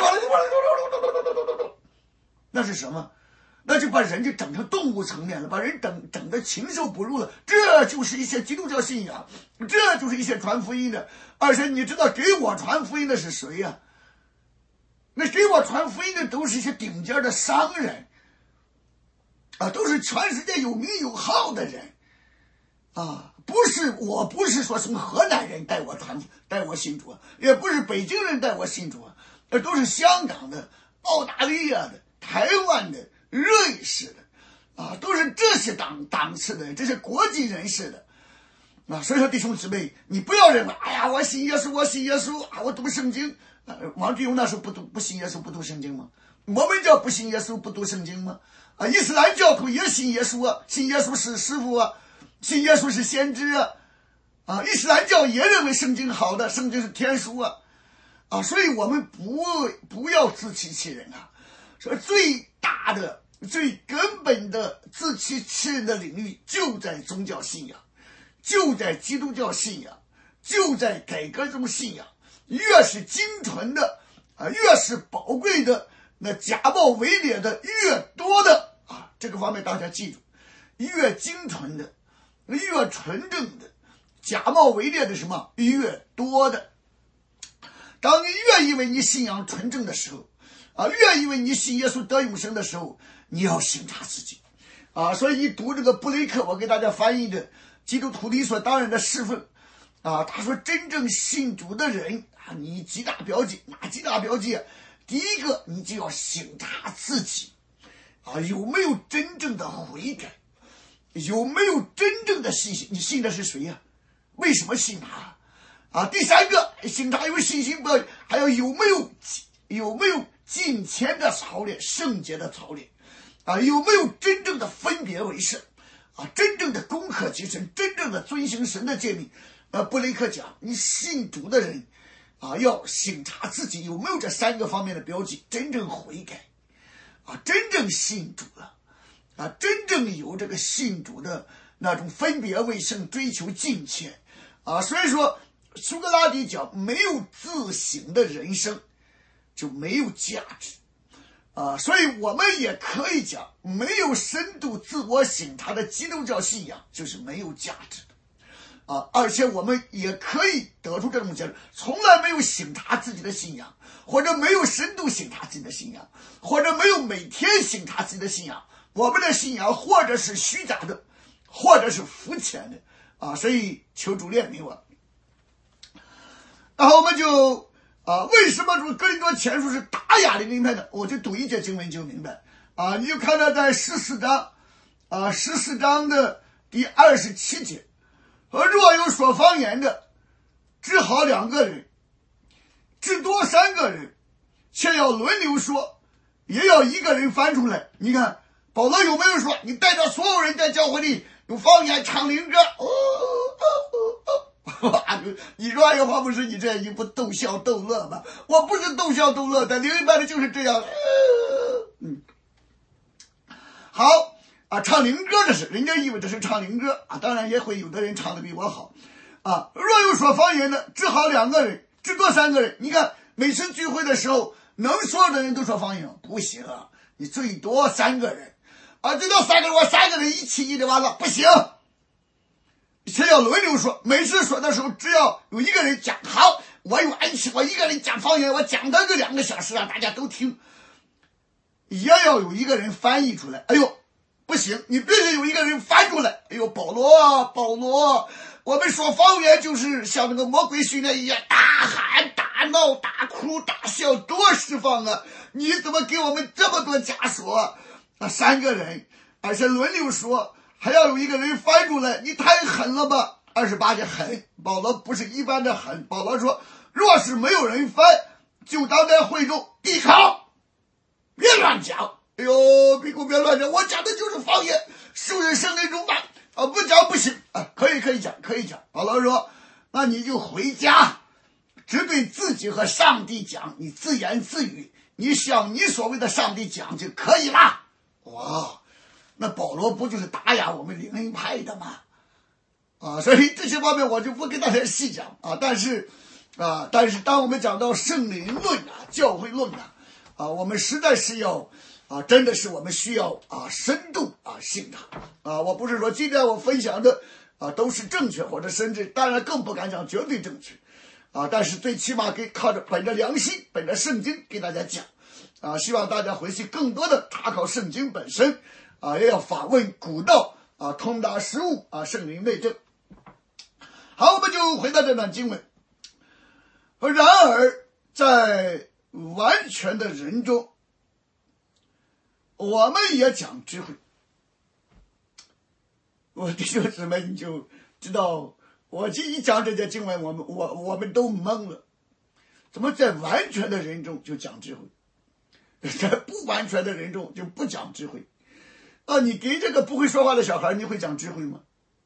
那是什么？那就把人就整成动物层面了，把人整整得禽兽不如了。这就是一些基督教信仰，这就是一些传福音的。而且你知道给我传福音的是谁呀、啊？那给我传福音的都是一些顶尖的商人啊，都是全世界有名有号的人啊，不是，我不是说从河南人带我传带我信主，也不是北京人带我信主，那都是香港的、澳大利亚的、台湾的、瑞士的啊，都是这些档档次的，这些国际人士的啊。所以说弟兄姊妹，你不要认为哎呀我信耶稣，我信耶稣啊，我读圣经啊。王志勇那时候不读不信耶稣不读圣经吗？我们教不信耶稣不读圣经吗？啊，伊斯兰教徒也信耶稣啊，信耶稣是师傅啊，信耶稣是先知啊，啊，伊斯兰教也认为圣经好的，圣经是天书啊，啊，所以我们不不要自欺欺人啊。说最大的、最根本的自欺欺人的领域就在宗教信仰，就在基督教信仰，就在改革中信仰。越是精纯的啊，越是宝贵的，那假冒伪劣的越多的啊，这个方面大家记住，越精纯的、越纯正的，假冒伪劣的什么越多的。当你越以为你信仰纯正的时候，啊，越以为你信耶稣得永生的时候，你要省察自己啊。所以你读这个布雷克，我给大家翻译的《基督徒理所当然的侍奉》啊，他说真正信主的人啊，你几大标记，哪几大标记？第一个，你就要省察自己啊，有没有真正的悔改，有没有真正的信心？你信的是谁呀、啊？为什么信他啊？第三个，信他有信心不？还要有没有有没有敬虔的操练、圣洁的操练啊？有没有真正的分别为圣啊？真正的攻克己身，真正的遵行神的诫命。呃，布雷克讲，你信主的人啊，要省察自己有没有这三个方面的标记，真正悔改啊，真正信主了啊，真正有这个信主的那种分别为圣、追求敬虔啊。所以说，苏格拉底讲，没有自省的人生就没有价值啊。所以我们也可以讲，没有深度自我省察的基督教信仰就是没有价值的。啊，而且我们也可以得出这种结论：从来没有省察自己的信仰，或者没有深度省察自己的信仰，或者没有每天省察自己的信仰，我们的信仰或者是虚假的，或者是肤浅的啊。所以求主怜悯我。然后我们就啊，为什么说哥林多前书是打哑的灵派呢？我就读一节经文就明白啊。你就看到在十四章啊，十四章的第二十七节。 而若有说方言的，只好两个人，至多三个人，且要轮流说，也要一个人翻出来。你看保罗有没有说，你带着所有人在教会里用方言唱灵歌？哦哦哦哦！你说有话不是你这一不逗笑逗乐吗？我不是逗笑逗乐，但另一半的就是这样。嗯，好啊，唱灵歌的是人家以为这是唱灵歌啊，当然也会有的人唱的比我好啊。若有说方言的，只好两个人，至多三个人。你看每次聚会的时候，能说的人都说方言，不行，你最多三个人啊，最多三个人，我三个人一起一的完了，不行。且要轮流说，每次说的时候，只要有一个人讲好，我有恩赐，我一个人讲方言，我讲到个两个小时让大家都听，也要有一个人翻译出来。哎呦，不行，你必须有一个人翻出来。哎呦，保罗，保罗，我们说方言就是像那个魔鬼训练一样，大喊大闹大哭大笑，多释放啊！你怎么给我们这么多枷锁啊？三个人，而且轮流说，还要有一个人翻出来，你太狠了吧！二十八节狠，保罗不是一般的狠。保罗说，若是没有人翻，就当在会中闭口，别乱讲。哎呦，闭口别乱讲，我讲的就是方言，受人生灵中饭啊，不讲不行啊，可以可以讲，可以讲。保罗说，那你就回家，只对自己和上帝讲，你自言自语，你向你所谓的上帝讲就可以了。哇，那保罗不就是打压我们灵恩派的吗？啊，所以这些方面我就不跟大家细讲啊。但是啊，但是当我们讲到圣灵论啊、教会论啊，啊，我们实在是要啊，真的是我们需要啊深度啊信它啊。我不是说今天我分享的啊都是正确，或者甚至当然更不敢讲绝对正确啊，但是最起码给靠着本着良心、本着圣经给大家讲啊。希望大家回去更多的查考圣经本身啊，也要访问古道啊，通达实务啊，圣灵内证。好，我们就回到这段经文。然而在完全的人中，我们也讲智慧。我弟兄姊妹，你就知道我这一讲这些经文，我们我我们都懵了。怎么在完全的人中就讲智慧，在不完全的人中就不讲智慧啊？你给这个不会说话的小孩，你会讲智慧吗？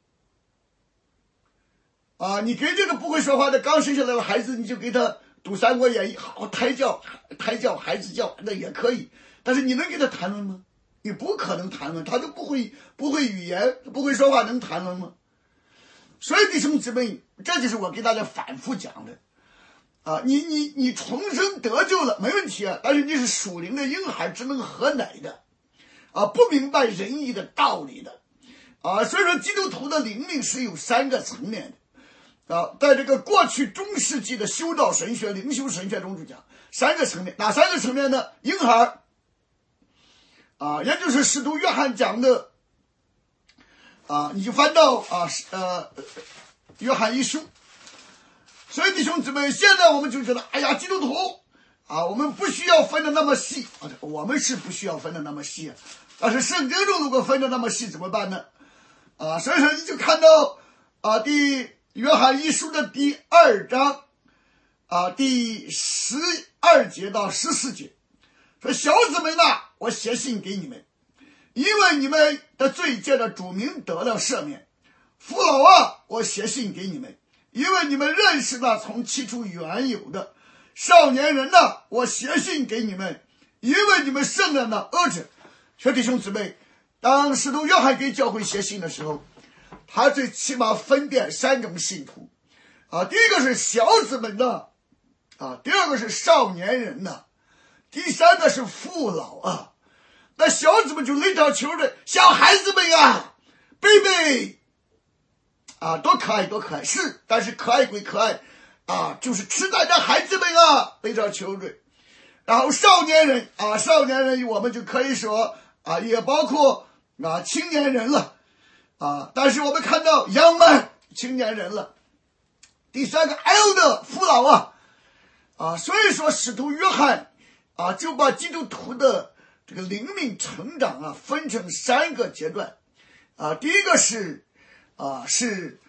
啊，你给这个不会说话的刚生下来的孩子，你就给他读《三国演义》，好胎教，胎教孩子教，那也可以。但是你能给他谈论吗？你不可能谈论，他都不会不会语言，不会说话，能谈论吗？所以弟兄姊妹，这就是我给大家反复讲的啊！你你你重生得救了没问题啊，但是你是属灵的婴孩，只能喝奶的啊，不明白仁义的道理的啊。所以说，基督徒的灵命是有三个层面的。啊，在这个过去中世纪的修道神学、灵修神学中就讲三个层面，哪三个层面呢？婴孩啊，也就是使徒约翰讲的啊，你就翻到啊呃约翰一书。所以弟兄姊妹，现在我们就觉得，哎呀，基督徒啊，我们不需要分的那么细啊，我们是不需要分的那么细啊，但是圣经中如果分的那么细怎么办呢？啊，所以说你就看到啊第。约翰一书的第二章啊，第十二节到十四节说，小子们呐，我写信给你们，因为你们的罪借着主名得了赦免。父老啊，我写信给你们，因为你们认识那从起初原有的。少年人呐，我写信给你们，因为你们胜了那恶者。兄弟兄姊妹，当使徒约翰给教会写信的时候，他最起码分辨三种信徒啊，第一个是小子们呢啊，第二个是少年人呢，第三个是父老啊。那小子们就来到球的小孩子们啊，贝贝啊，多可爱多可爱，是，但是可爱归可爱啊，就是吃蛋的孩子们啊，来到球队。然后少年人啊，少年人我们就可以说啊，也包括啊青年人了。啊，但是我们看到 young man 青年人了，第三个 elder 父老啊，啊，所以说使徒约翰啊就把基督徒的这个灵命成长啊分成三个阶段啊，第一个是啊是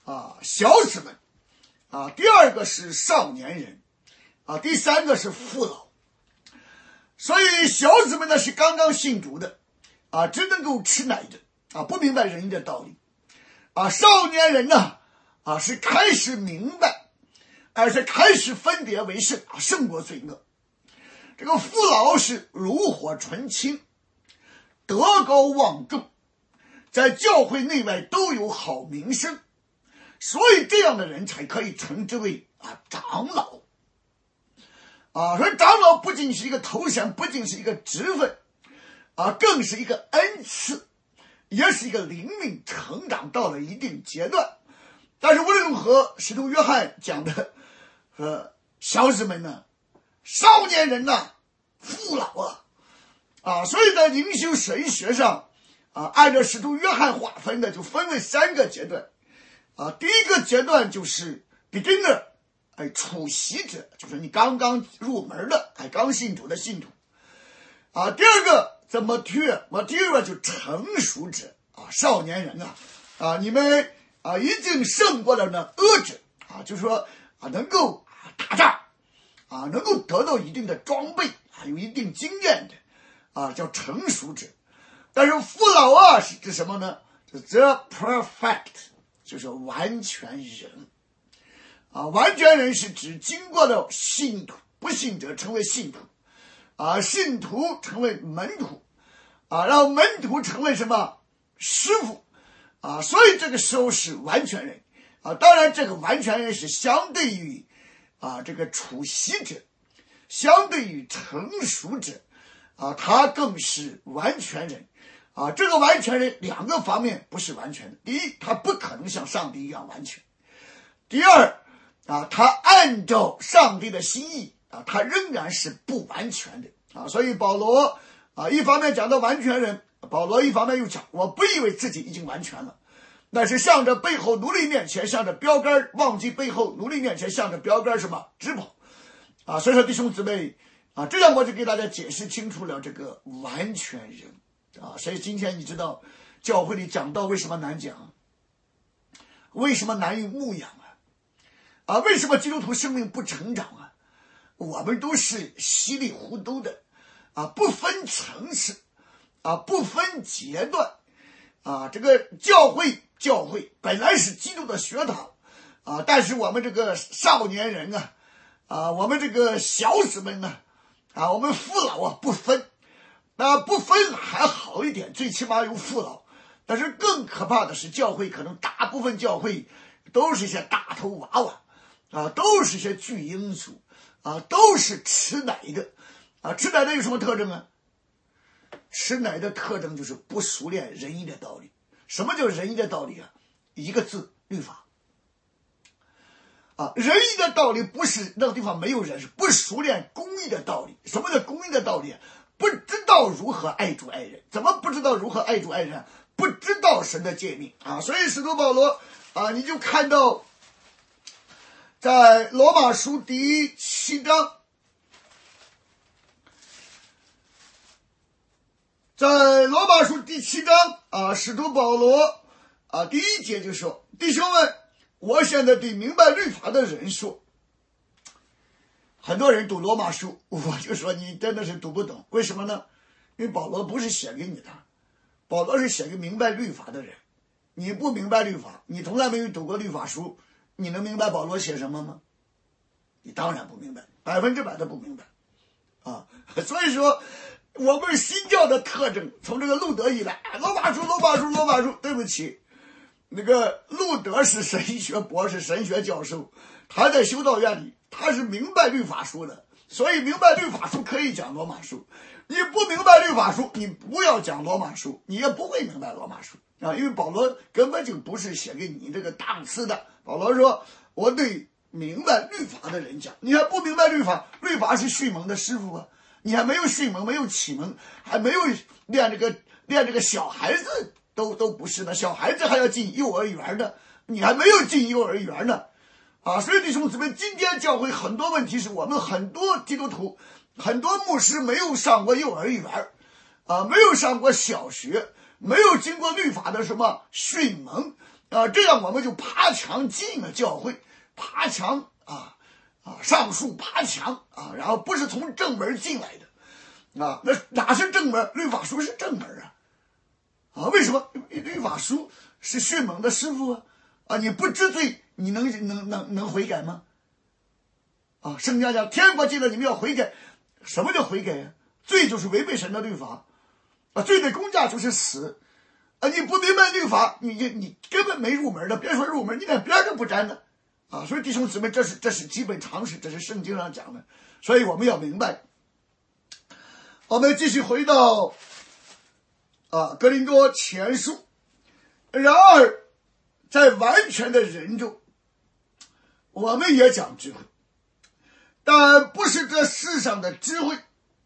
啊小子们，啊第二个是少年人，啊第三个是父老。所以小子们呢是刚刚信主的，啊只能够吃奶的，啊不明白仁义的道理。啊少年人呢，啊是开始明白，而是开始分别为圣，啊胜过罪恶。这个父老是炉火纯青，德高望重，在教会内外都有好名声，所以这样的人才可以称之为啊长老。啊，说长老不仅是一个头衔，不仅是一个职分，啊，更是一个恩赐，也是一个灵命成长到了一定阶段。但是无论如何，使徒约翰讲的，呃，小子们呢，少年人呢，父老啊，啊，所以在灵修神学上，啊，按照使徒约翰划分的，就分为三个阶段，啊，第一个阶段就是 beginner。哎，初习者就是你刚刚入门的，哎，刚信主的信徒，啊，第二个怎么mature mature就成熟者啊，少年人啊，啊，你们啊已经胜过了呢恶者啊，就是说啊能够打仗啊，能够得到一定的装备啊，有一定经验的啊，叫成熟者。但是父老啊是指什么呢？是 the perfect， 就是完全人。啊，完全人是指经过了信徒，不信者成为信徒，啊，信徒成为门徒，啊，然后门徒成为什么师傅，啊，所以这个时候是完全人，啊，当然这个完全人是相对于啊这个初习者，相对于成熟者，啊，他更是完全人，啊，这个完全人两个方面不是完全的，第一，他不可能像上帝一样完全，第二。啊，他按照上帝的心意啊，他仍然是不完全的啊，所以保罗啊，一方面讲到完全人，保罗一方面又讲，我不以为自己已经完全了，那是向着背后奴隶面前，向着标杆，忘记背后奴隶面前，向着标杆什么直跑啊。所以说弟兄姊妹啊，这样我就给大家解释清楚了这个完全人啊。所以今天你知道教会里讲道为什么难讲，为什么难于牧养啊？啊，为什么基督徒生命不成长啊？我们都是稀里糊涂的，啊，不分层次，啊，不分阶段，啊，这个教会教会本来是基督的学堂，啊，但是我们这个少年人啊，啊，我们这个小子们呢，啊，我们父老啊不分，那不分还好一点，最起码有父老，但是更可怕的是教会可能大部分教会都是一些大头娃娃。啊，都是些巨婴族，啊，都是吃奶的，啊，吃奶的有什么特征啊？吃奶的特征就是不熟练仁义的道理。什么叫仁义的道理啊？一个字，律法。啊，仁义的道理不是那个地方没有人，是不熟练公义的道理。什么叫公义的道理？不知道如何爱主爱人。怎么不知道如何爱主爱人？不知道神的诫命啊！所以使徒保罗啊，你就看到。在罗马书第七章，在罗马书第七章啊，使徒保罗啊，第一节就说：“弟兄们，我现在对明白律法的人说。”很多人读罗马书，我就说你真的是读不懂，为什么呢？因为保罗不是写给你的，保罗是写给明白律法的人。你不明白律法，你从来没有读过律法书。你能明白保罗写什么吗？你当然不明白，百分之百的不明白啊！所以说我们新教的特征，从这个路德以来，罗马书罗马书罗马书，对不起，那个路德是神学博士，神学教授，他在修道院里他是明白律法书的，所以明白律法书可以讲罗马书。你不明白律法书，你不要讲罗马书，你也不会明白罗马书啊！因为保罗根本就不是写给你这个档次的。保罗说：“我对明白律法的人讲，你还不明白律法？律法是训蒙的师傅啊！你还没有训蒙，没有启蒙，还没有练这个练这个小孩子都都不是呢。小孩子还要进幼儿园呢，你还没有进幼儿园呢，啊！所以弟兄姊妹，今天教会很多问题是我们很多基督徒、很多牧师没有上过幼儿园，啊，没有上过小学，没有经过律法的什么训蒙。” 啊，这样我们就爬墙进了教会，爬墙啊啊上树爬墙啊，然后不是从正门进来的啊，那哪是正门？律法书是正门啊啊，为什么？律法书是迅猛的师傅啊啊，你不知罪，你能能能能悔改吗？啊，圣经讲天国进了，你们要悔改。什么叫悔改呀？罪就是违背神的律法啊，罪的公价就是死啊！你不明白律法，你你你根本没入门的，别说入门，你连边都不沾的啊！所以弟兄姊妹，这是这是基本常识，这是圣经上讲的，所以我们要明白。我们继续回到啊哥林多前书，然而在完全的人中，我们也讲智慧，但不是这世上的智慧。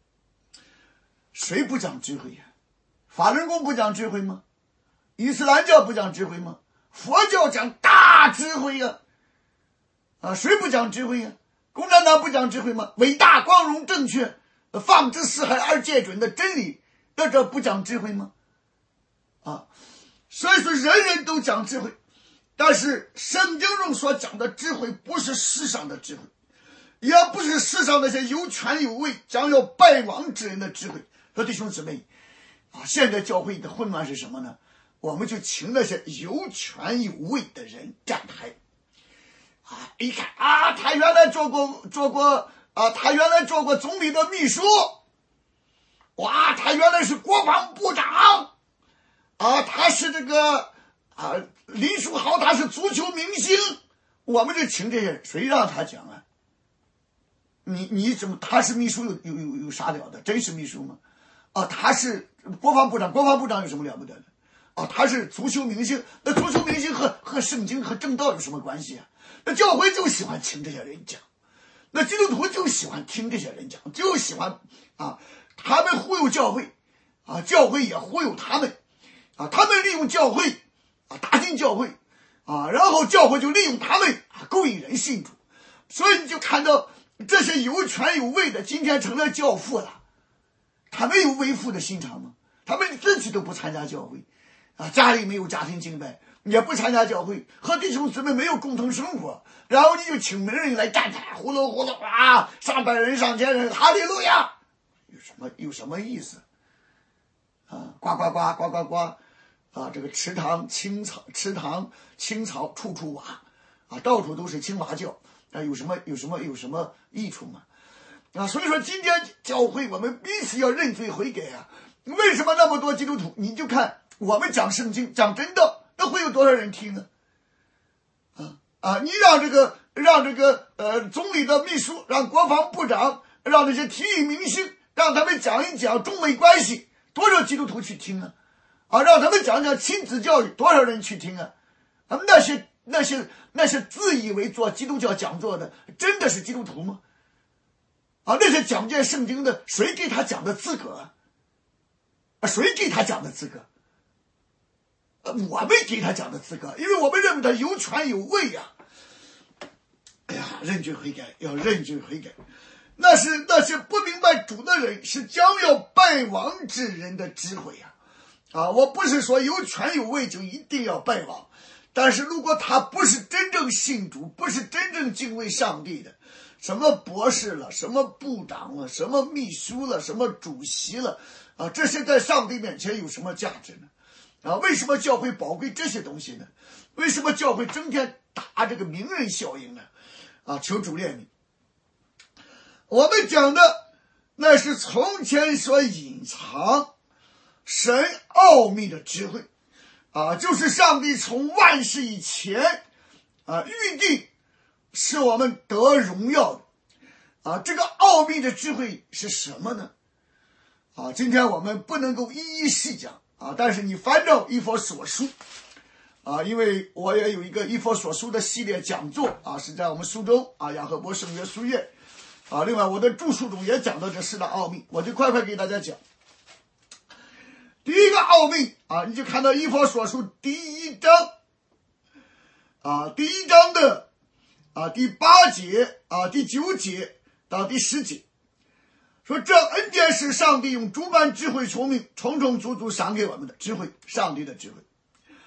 谁不讲智慧呀？法轮功不讲智慧吗？伊斯兰教不讲智慧吗？佛教讲大智慧呀！啊，谁不讲智慧呀？共产党不讲智慧吗？伟大、光荣、正确、放之四海而皆准的真理，那这不讲智慧吗？啊，所以说人人都讲智慧，但是圣经中所讲的智慧不是世上的智慧，也不是世上那些有权有位将要败亡之人的智慧。说弟兄姊妹啊，现在教会的混乱是什么呢？我们就请那些有权有位的人站台啊，一看啊，他原来做过做过啊，他原来做过总理的秘书，哇，他原来是国防部长啊，他是这个啊，林书豪他是足球明星，我们就请这些人，谁让他讲啊？你你怎么他是秘书有有有有啥了的？真是秘书吗？啊，他是国防部长，国防部长有什么了不得的？啊，他是足球明星，那足球明星和和圣经和正道有什么关系啊？那教会就喜欢听这些人讲，那基督徒就喜欢听这些人讲，就喜欢啊，他们忽悠教会啊，教会也忽悠他们啊，他们利用教会啊打进教会啊，然后教会就利用他们啊勾引人信主，所以你就看到这些有权有位的今天成了教父了，他们有为父的心肠吗？他们自己都不参加教会啊，家里没有家庭敬拜，也不参加教会，和弟兄姊妹没有共同生活，然后你就请门人来站台，呼噜呼噜啊，上百人上千人，哈利路亚，有什么有什么意思啊？呱呱呱呱呱呱啊！这个池塘青草，池塘青草处处蛙啊，到处都是青蛙叫啊，有什么有什么有什么益处吗？啊，所以说今天教会我们彼此要认罪悔改啊！为什么那么多基督徒？你就看我们讲圣经讲真道，那会有多少人听啊？啊啊！你让这个让这个呃总理的秘书，让国防部长，让那些体育明星，让他们讲一讲中美关系，多少基督徒去听啊？啊，让他们讲讲亲子教育，多少人去听啊？啊，那些那些那些自以为做基督教讲座的，真的是基督徒吗？啊，那些讲解圣经的，谁给他讲的资格啊？啊，谁给他讲的资格？呃，我们给他讲的资格，因为我们认为他有权有位呀、啊。哎呀，认罪悔改，要认罪悔改。那是那些不明白主的人，是将要败亡之人的智慧呀、啊！啊，我不是说有权有位就一定要败亡，但是如果他不是真正信主，不是真正敬畏上帝的，什么博士了，什么部长了，什么秘书了，什么主席了，啊，这些在上帝面前有什么价值呢？啊，为什么教会宝贵这些东西呢？为什么教会整天打这个名人效应呢？啊，求主怜悯。我们讲的那是从前所隐藏神奥秘的智慧，啊，就是上帝从万世以前啊预定使我们得荣耀的，啊，这个奥秘的智慧是什么呢？啊，今天我们不能够一一细讲啊，但是你翻到以弗所书啊，因为我也有一个以弗所书的系列讲座啊，是在我们苏州啊雅各伯圣约书院啊，另外我的著述中也讲到这四大奥秘，我就快快给大家讲。第一个奥秘啊，你就看到以弗所书第一章啊，第一章的啊第八节啊第九节到第十节，说这恩典是上帝用诸般智慧聪明重重足足赏给我们的智慧，上帝的智慧。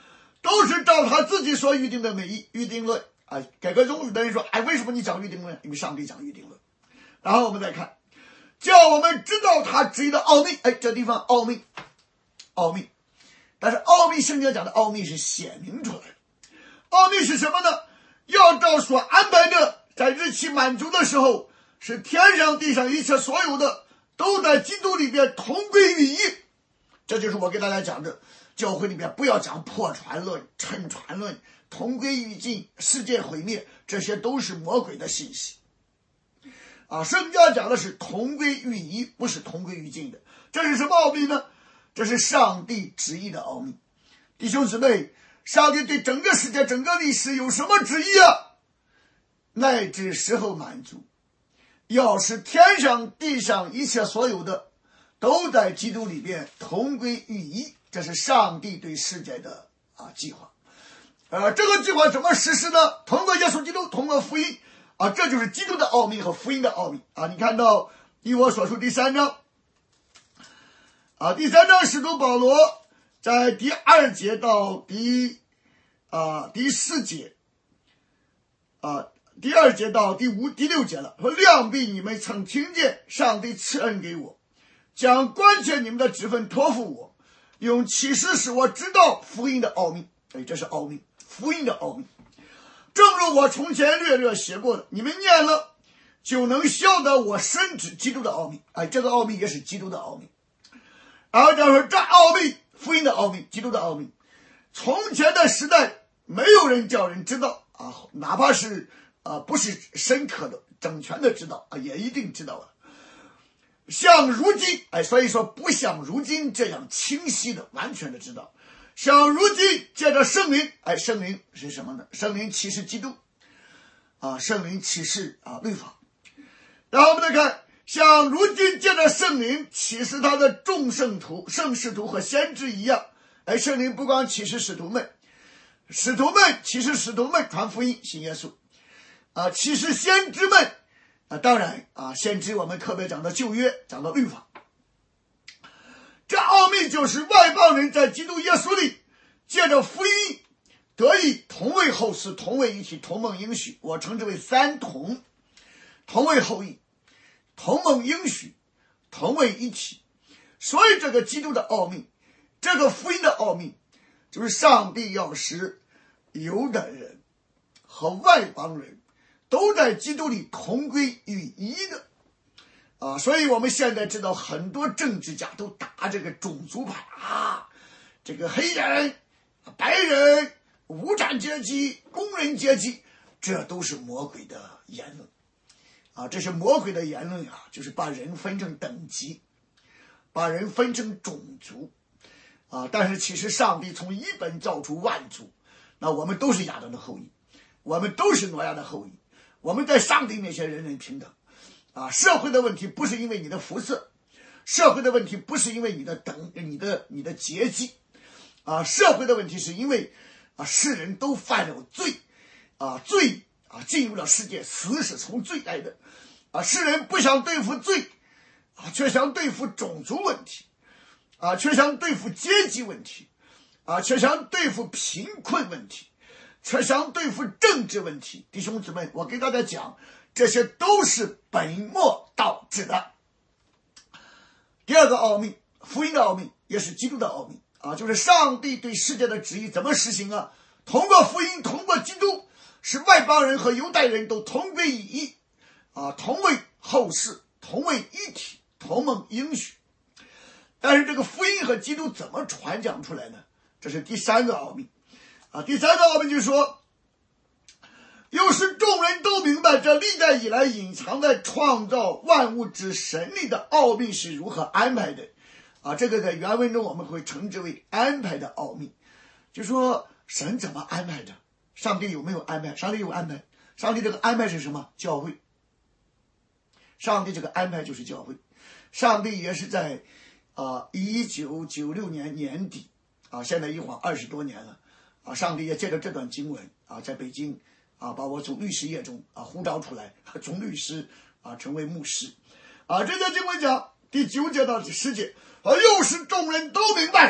都是照他自己所预定的美意预定论啊。改革宗主的人说，哎，为什么你讲预定论？因为上帝讲预定论。然后我们再看，叫我们知道他旨意的奥秘。哎，这地方奥秘，奥秘，但是奥秘圣经讲的奥秘是显明出来的。奥秘是什么呢？要照所安排的，在日期满足的时候，是天上地上一切所有的都在基督里边同归于一。这就是我给大家讲的，教会里面不要讲破传论、沉传论、同归于尽、世界毁灭，这些都是魔鬼的信息啊。圣经讲的是同归于一，不是同归于尽的。这是什么奥秘呢？这是上帝旨意的奥秘。弟兄姊妹，上帝对整个世界、整个历史有什么旨意啊？乃至时候满足，要使天上地上一切所有的都在基督里边同归于一。这是上帝对世界的啊计划。呃，这个计划怎么实施呢？通过耶稣基督，通过福音啊，这就是基督的奥秘和福音的奥秘啊。你看到以我所述第三章啊，第三章使徒保罗在第二节到第啊第四节啊第二节到第五第六节了，说量必你们曾听见上帝赐恩给我，将关切你们的职分托付我，用启示使我知道福音的奥秘。哎，这是奥秘，福音的奥秘。正如我从前略略写过的，你们念了就能晓得我深知基督的奥秘。哎，这个奥秘也是基督的奥秘。然后讲说这奥秘，福音的奥秘，基督的奥秘，从前的时代没有人叫人知道啊，哪怕是啊不是深刻的整全的知道啊，也一定知道了。像如今，哎，所以说不像如今这样清晰的完全的知道。像如今借着圣灵，哎，圣灵是什么呢？圣灵启示基督啊，圣灵启示啊律法。然后我们再看，像如今借着圣灵启示他的众圣徒、圣使徒和先知一样，哎，圣灵不光启示使徒们，使徒们启示使徒们传福音信耶稣啊，启示先知们啊，当然啊，先知我们特别讲到旧约，讲到律法。这奥秘就是外邦人在基督耶稣里借着福音得以同为后嗣，同为一体，同蒙应许。我称之为三同，同为后裔，同蒙应许，同为一体。所以这个基督的奥秘，这个福音的奥秘，就是上帝要使犹太人和外邦人都在基督里同归于一的啊。所以我们现在知道很多政治家都打这个种族牌啊，这个黑人、白人、无产阶级、工人阶级，这都是魔鬼的言论啊！这是魔鬼的言论啊，就是把人分成等级，把人分成种族啊。但是其实上帝从一本造出万族，那我们都是亚当的后裔，我们都是挪亚的后裔，我们在上帝面前人人平等啊。社会的问题不是因为你的肤色，社会的问题不是因为你的等你的你的阶级啊，社会的问题是因为啊世人都犯了罪啊，罪啊进入了世界，死是从罪来的啊。世人不想对付罪啊，却想对付种族问题啊，却想对付阶级问题啊，却想对付贫困问题，却想对付政治问题。弟兄姊妹，我给大家讲，这些都是本末倒置的。第二个奥秘，福音的奥秘，也是基督的奥秘啊，就是上帝对世界的旨意怎么实行啊？通过福音，通过基督，使外邦人和犹太人都同归于一啊，同为后嗣，同为一体，同蒙应许。但是这个福音和基督怎么传讲出来呢？这是第三个奥秘啊。第三个奥秘就是说，又是众人都明白这历代以来隐藏在创造万物之神力的奥秘是如何安排的啊。这个在原文中我们会称之为安排的奥秘，就说神怎么安排的，上帝有没有安排？上帝有安排。上帝这个安排是什么？教会。上帝这个安排就是教会。上帝也是在啊一九九六年年底啊，现在一晃二十多年了啊，上帝也借着这段经文啊，在北京啊，把我从律师业中啊呼召出来，从律师啊成为牧师啊。这段经文讲第九节到第十节啊，又是众人都明白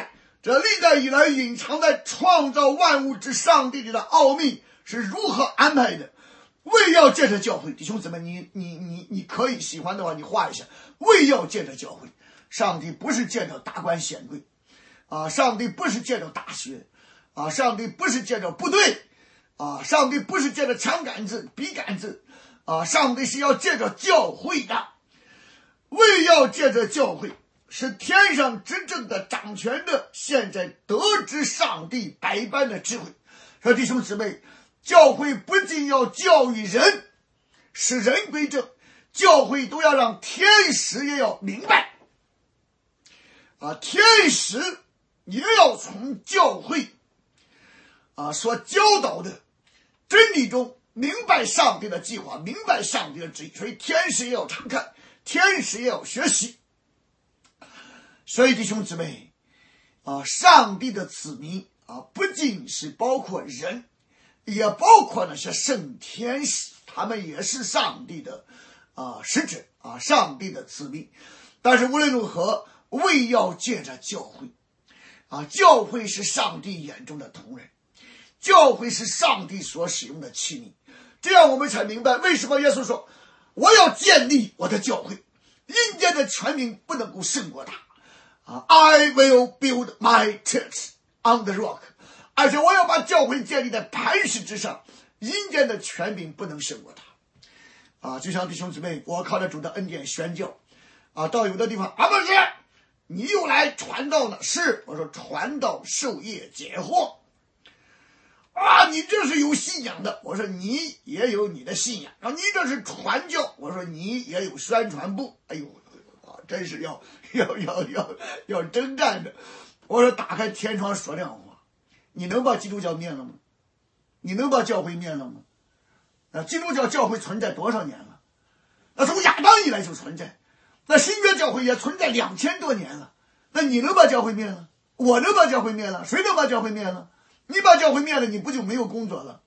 这历代以来隐藏在创造万物之上帝里的奥秘是如何安排的？为要借着教会，弟兄姊妹，你你你你可以喜欢的话，你画一下。为要借着教会，上帝不是借着达官显贵啊，上帝不是借着大学啊，上帝不是借着部队啊，上帝不是借着枪杆子、笔杆子啊，上帝是要借着教会的。为要借着教会，是天上真正的掌权的，现在得知上帝百般的智慧。说弟兄姊妹，教会不仅要教育人，使人归正，教会都要让天使也要明白啊，天使也要从教会啊所教导的真理中明白上帝的计划，明白上帝的旨意，所以天使也要常看，天使也要学习。所以弟兄姊妹啊，上帝的子民啊，不仅是包括人，也包括那些圣天使，他们也是上帝的啊使者啊，上帝的子民。但是无论如何，为要借着教会啊，教会是上帝眼中的同人，教会是上帝所使用的器皿。这样我们才明白为什么耶稣说我要建立我的教会，阴间的权柄不能够胜过他啊 I will build my church on the rock， 而且我要把教会建立在磐石之上，阴间的权柄不能胜过他啊！就像弟兄姊妹，我靠着主的恩典宣教啊，到有的地方啊，不是你又来传道呢？是，我说传道授业解惑啊，你这是有信仰的，我说你也有你的信仰啊，你这是传教，我说你也有宣传部，哎呦啊，真是要要要要要征战的。我说打开天窗说亮话，你能把基督教灭了吗？你能把教会灭了吗？啊，基督教教会存在多少年了？那从亚当以来就存在，那新约教会也存在两千多年了。那你能把教会灭了？我能把教会灭了？谁能把教会灭了？你把教会灭了，你不就没有工作了？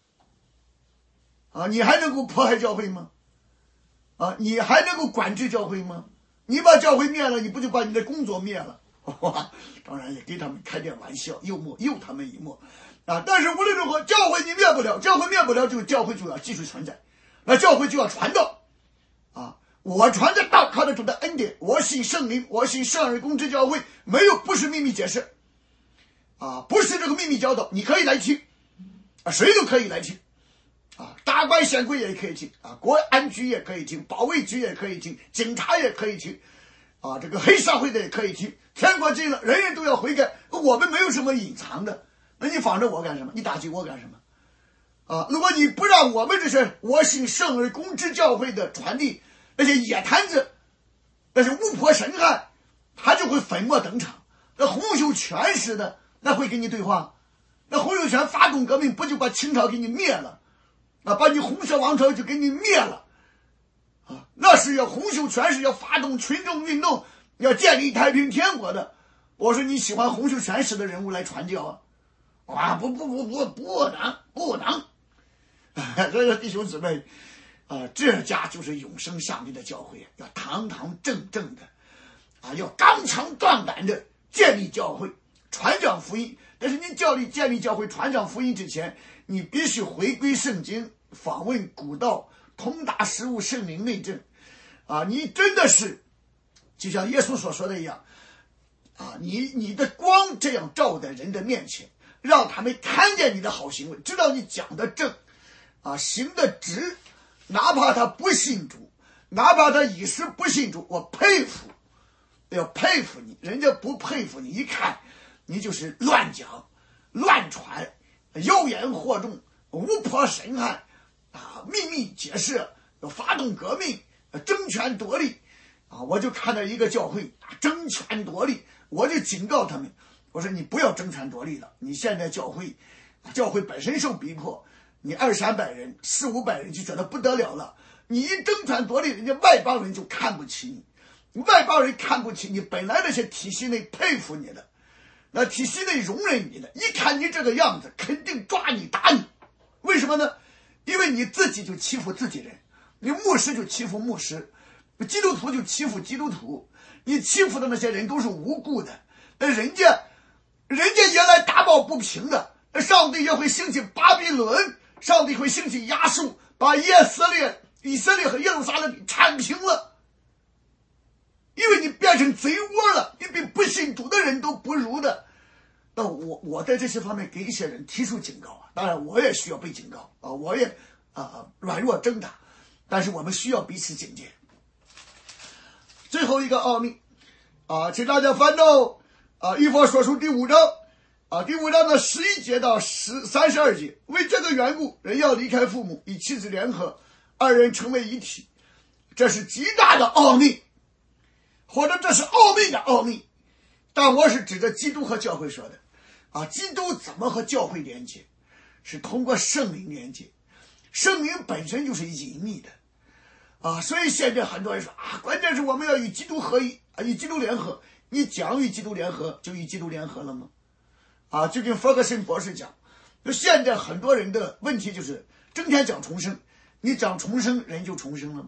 啊，你还能够迫害教会吗？啊，你还能够管制教会吗？你把教会灭了，你不就把你的工作灭了？哇，当然也给他们开点玩笑，幽默诱他们一默啊。但是无论如何，教会你灭不了，教会灭不了，就教会就要继续存在，那教会就要传道啊。我传的道靠着主的恩典，我信圣灵，我信圣而公之教会，没有不是秘密解释啊，不是这个秘密教导，你可以来听啊，谁都可以来听啊，大官显贵也可以听啊，国安局也可以听，保卫局也可以听，警察也可以听啊，这个黑社会的也可以听。天国近了，人人都要悔改，我们没有什么隐藏的，那你防着我干什么？你打击我干什么？啊，如果你不让我们这些我信圣而公之教会的传递，那些野摊子，那些巫婆神汉，他就会粉墨登场。那洪秀全似的，那会跟你对话？那洪秀全发动革命，不就把清朝给你灭了？啊，把你红色王朝就给你灭了。啊，那是要洪秀全是要发动群众运动，要建立太平天国的。我说你喜欢洪秀全式的人物来传教啊？啊，不不不不不能不能！所以说弟兄姊妹，啊，这家就是永生上帝的教会，要堂堂正正的，啊，要刚强壮胆的建立教会，传讲福音。但是你教立建立教会、传讲福音之前，你必须回归圣经，访问古道，通达实务，圣灵内证。啊，你真的是就像耶稣所说的一样，啊，你你的光这样照在人的面前，让他们看见你的好行为，知道你讲的正，啊，行的直，哪怕他不信主，哪怕他一时不信主，我佩服，要佩服你。人家不佩服你，一看你就是乱讲、乱传、妖言惑众、巫婆神汉啊，秘密结社，要发动革命、争权夺利啊！我就看到一个教会争权夺利，我就警告他们，我说你不要争权夺利了。你现在教会，教会本身受逼迫，你二三百人、四五百人就觉得不得了了。你一争权夺利，人家外邦人就看不起你，外邦人看不起你，本来那些体系内佩服你的，那体系内容忍你的，一看你这个样子，肯定抓你打你。为什么呢？因为你自己就欺负自己人，你牧师就欺负牧师，基督徒就欺负基督徒，你欺负的那些人都是无辜的，那人家人家也来打抱不平的，上帝也会兴起巴比伦，上帝会兴起亚述，把以色列、以色列和耶路撒冷铲平了。因为你变成贼窝了，你比不信主的人都不如的。那我我在这些方面给一些人提出警告啊，当然我也需要被警告啊，我也啊软弱挣扎，但是我们需要彼此警戒。最后一个奥秘啊，请大家翻到啊以弗所书第五章啊第五章的十一节到十三十二节，为这个缘故，人要离开父母，与妻子联合，二人成为一体，这是极大的奥秘，或者这是奥秘的奥秘，但我是指着基督和教会说的啊。基督怎么和教会连接？是通过圣灵连接，圣灵本身就是隐秘的啊，所以现在很多人说啊，关键是我们要与基督合一啊，与基督联合。你讲与基督联合，就与基督联合了吗？啊，就跟弗格森博士讲，就现在很多人的问题就是整天讲重生，你讲重生，人就重生了吗？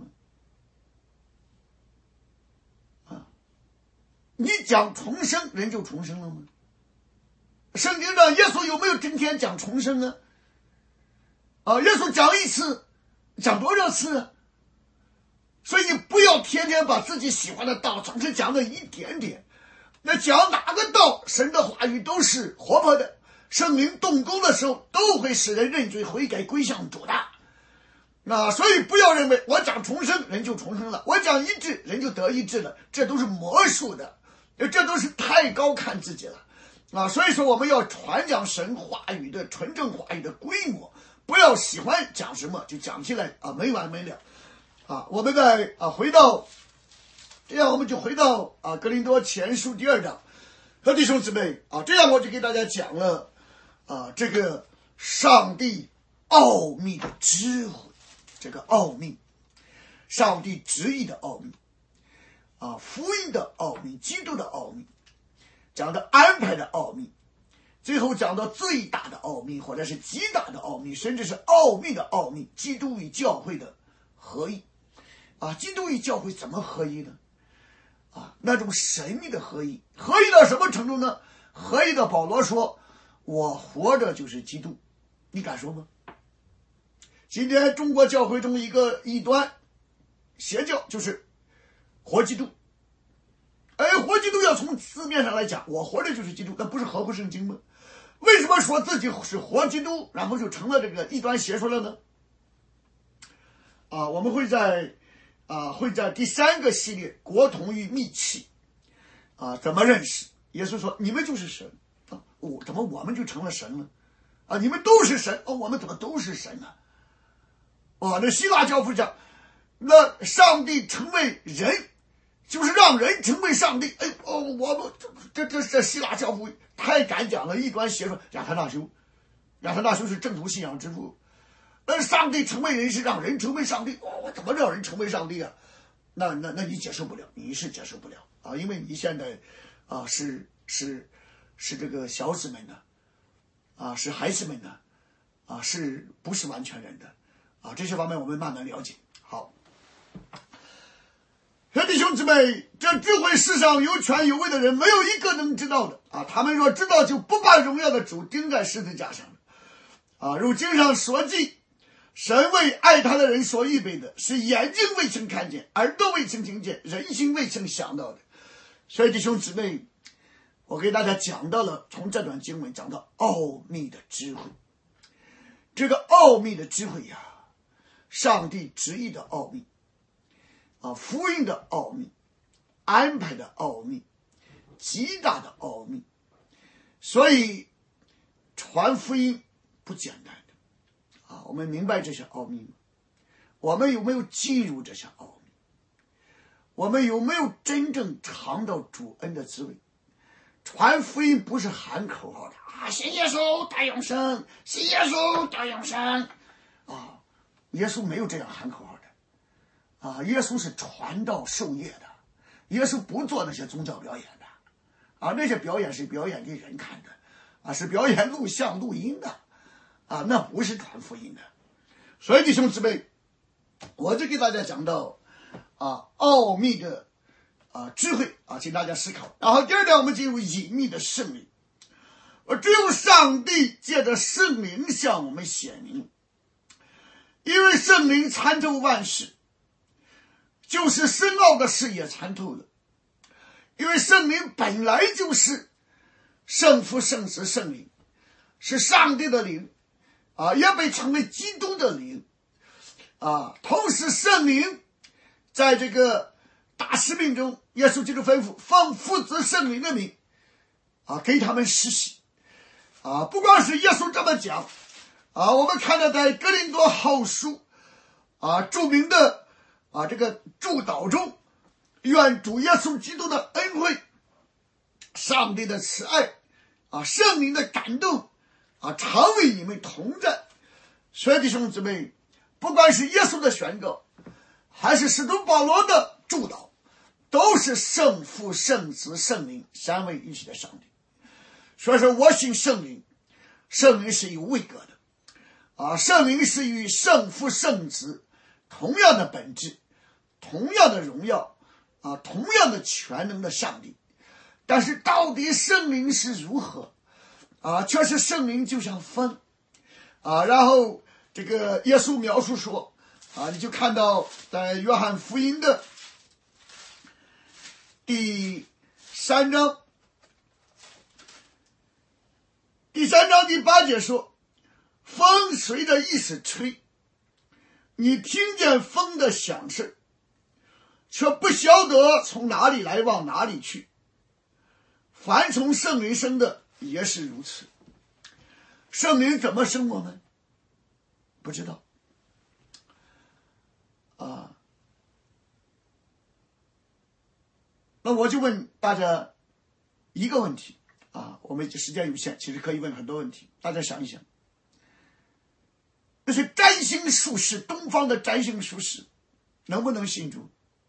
啊，你讲重生，人就重生了吗？圣经上耶稣有没有整天讲重生呢？啊，耶稣讲一次，讲多少次啊？所以你不要天天把自己喜欢的道总是讲了一点点。那讲哪个道，神的话语都是活泼的，圣灵动工的时候都会使人认罪悔改归向主的。那所以不要认为我讲重生人就重生了，我讲医治人就得医治了，这都是魔术的，这都是太高看自己了啊！所以说我们要传讲神话语的纯正话语的规模，不要喜欢讲什么就讲起来啊没完没了啊！我们再啊回到。这样我们就回到啊哥林多前书第二章，和弟兄姊妹啊，这样我就给大家讲了啊这个上帝奥秘的智慧，这个奥秘，上帝旨意的奥秘啊，福音的奥秘，基督的奥秘，讲的安排的奥秘，最后讲到最大的奥秘，或者是极大的奥秘，甚至是奥秘的奥秘，基督与教会的合一啊，基督与教会怎么合一呢？啊，那种神秘的合一，合一到什么程度呢？合一的保罗说，我活着就是基督，你敢说吗？今天中国教会中一个异端邪教就是活基督。哎，活基督要从字面上来讲，我活着就是基督，那不是合乎圣经吗？为什么说自己是活基督，然后就成了这个异端邪说了呢？啊，我们会在啊，会在第三个系列国同与密契啊，怎么认识？耶稣说：“你们就是神啊，我怎么我们就成了神了？啊，你们都是神哦，我们怎么都是神呢？哇，那希腊教父讲，那上帝成为人，就是让人成为上帝。哎哦，我们这这这希腊教父太敢讲了，异端邪说。亚特纳修，亚特纳修是正统信仰之父。”那上帝成为人是让人成为上帝，哦，我怎么让人成为上帝啊？那那那你接受不了，你是接受不了啊，因为你现在啊是是是这个小子们呢，啊是孩子们呢，啊是不是完全人的啊？这些方面我们慢慢了解。好，弟兄姊妹，这智慧世上有权有位的人，没有一个能知道的啊！他们若知道，就不把荣耀的主钉在十字架上了啊！如经上所记。神为爱他的人所预备的是眼睛未曾看见，耳朵未曾听见，人心未曾想到的。所以弟兄姊妹，我给大家讲到了，从这段经文讲到奥秘的智慧。这个奥秘的智慧呀、啊，上帝旨意的奥秘啊，福音的奥秘，安排的奥秘，极大的奥秘。所以传福音不简单。我们明白这些奥秘吗？我们有没有进入这些奥秘？我们有没有真正尝到主恩的滋味？传福音不是喊口号的啊，信耶稣得永生，信耶稣得永生啊！耶稣没有这样喊口号的啊！耶稣是传道授业的，耶稣不做那些宗教表演的啊，那些表演是表演给人看的啊，是表演录像录音的。啊，那不是传福音的。所以弟兄姊妹，我就给大家讲到啊奥秘的啊智慧啊，请大家思考。然后第二点，我们进入隐秘的圣灵而只有上帝借着圣灵向我们显明，因为圣灵参透万事，就是深奥的事也参透了。因为圣灵本来就是圣父、圣子、圣灵，是上帝的灵啊，也被称为基督的灵啊。同时圣灵在这个大使命中，耶稣基督吩咐奉父子圣灵的名啊，给他们施洗啊。不光是耶稣这么讲啊，我们看到在哥林多后书啊著名的啊这个祝祷中，愿主耶稣基督的恩惠、上帝的慈爱啊、圣灵的感动啊，常与你们同在。所以弟兄姊妹，不管是耶稣的宣告，还是使徒保罗的祝祷，都是圣父、圣子、圣灵三位一体的上帝。所以说我信圣灵，圣灵是有位格的啊，圣灵是与圣父、圣子同样的本质、同样的荣耀啊，同样的全能的上帝。但是到底圣灵是如何啊？确实圣灵就像风啊。然后这个耶稣描述说啊，你就看到在约翰福音的第三章第三章第八节说，风随着意思吹，你听见风的响声，却不晓得从哪里来往哪里去。凡从圣灵生的也是如此。圣灵怎么生我们？不知道啊。那我就问大家一个问题啊，我们时间有限，其实可以问很多问题，大家想一想。那些占星术士，东方的占星术士能不能信主？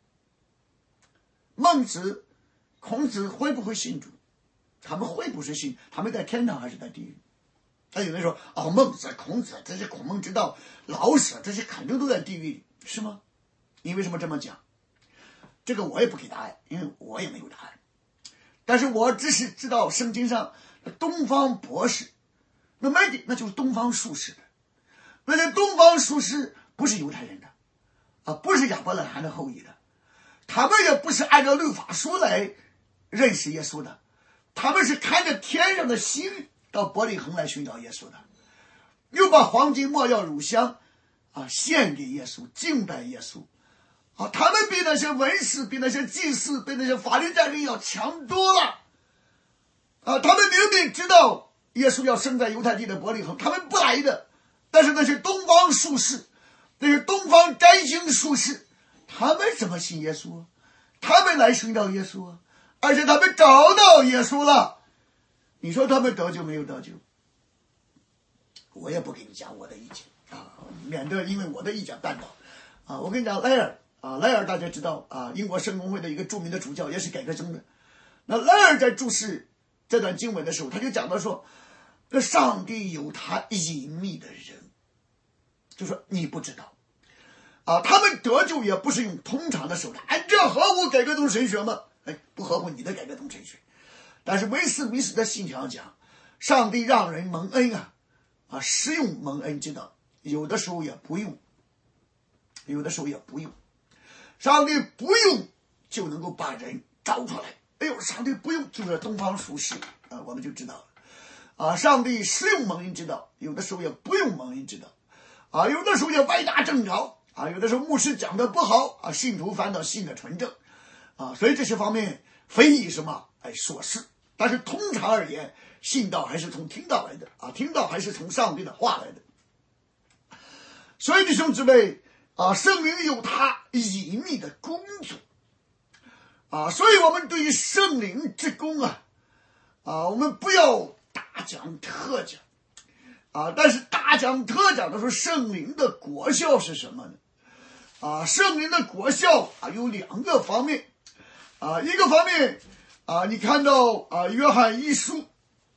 孟子、孔子会不会信主？他们会不是信？他们在天堂还是在地狱？他有人说哦，孟子、孔子这些孔孟之道、老舍这些肯定都在地狱里，是吗？你为什么这么讲？这个我也不给答案，因为我也没有答案。但是我只是知道圣经上东方博士，那没的那就是东方术士的。那些东方术士不是犹太人的啊，不是亚伯拉罕的后裔的，他们也不是按照律法书来认识耶稣的，他们是看着天上的星到伯利恒来寻找耶稣的，又把黄金、没药、乳香啊献给耶稣，敬拜耶稣啊。他们比那些文士、比那些祭司、比那些法律战士要强多了啊。他们明明知道耶稣要生在犹太地的伯利恒，他们不来的。但是那些东方术士，那些东方占星术士，他们怎么信耶稣啊？他们来寻找耶稣啊，而且他们找到耶稣了。你说他们得救没有得救？我也不给你讲我的意见啊，免得因为我的意见绊倒啊。我跟你讲，莱尔啊，莱尔大家知道啊，英国圣公会的一个著名的主教，也是改革宗的。那莱尔在注释这段经文的时候，他就讲到说，那上帝有他隐秘的人，就说你不知道啊。他们得救也不是用通常的手段，哎，这合乎改革宗神学吗？哎，不合乎你的改革宗神学。但是威斯敏斯特的信条讲，上帝让人蒙恩啊啊，使用蒙恩之道，有的时候也不用，有的时候也不用。上帝不用就能够把人找出来。哎呦，上帝不用就是东方术士啊，我们就知道了啊。上帝使用蒙恩之道，有的时候也不用蒙恩之道啊，有的时候也歪打正着啊，有的时候牧师讲的不好啊，信徒反倒信的纯正啊。所以这些方面非以什么哎说是，但是通常而言，信道还是从听到来的啊，听到还是从上帝的话来的。所以弟兄姊妹啊，圣灵有他隐秘的工作啊，所以我们对于圣灵之功啊啊，我们不要大讲特讲啊，但是大讲特讲的时候，圣灵的果效是什么呢？啊，圣灵的果效啊有两个方面啊，一个方面啊，你看到啊，约翰一书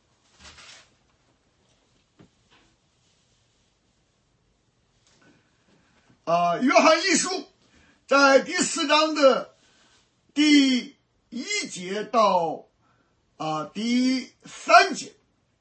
啊，约翰一书在第四章的第一节到啊第三节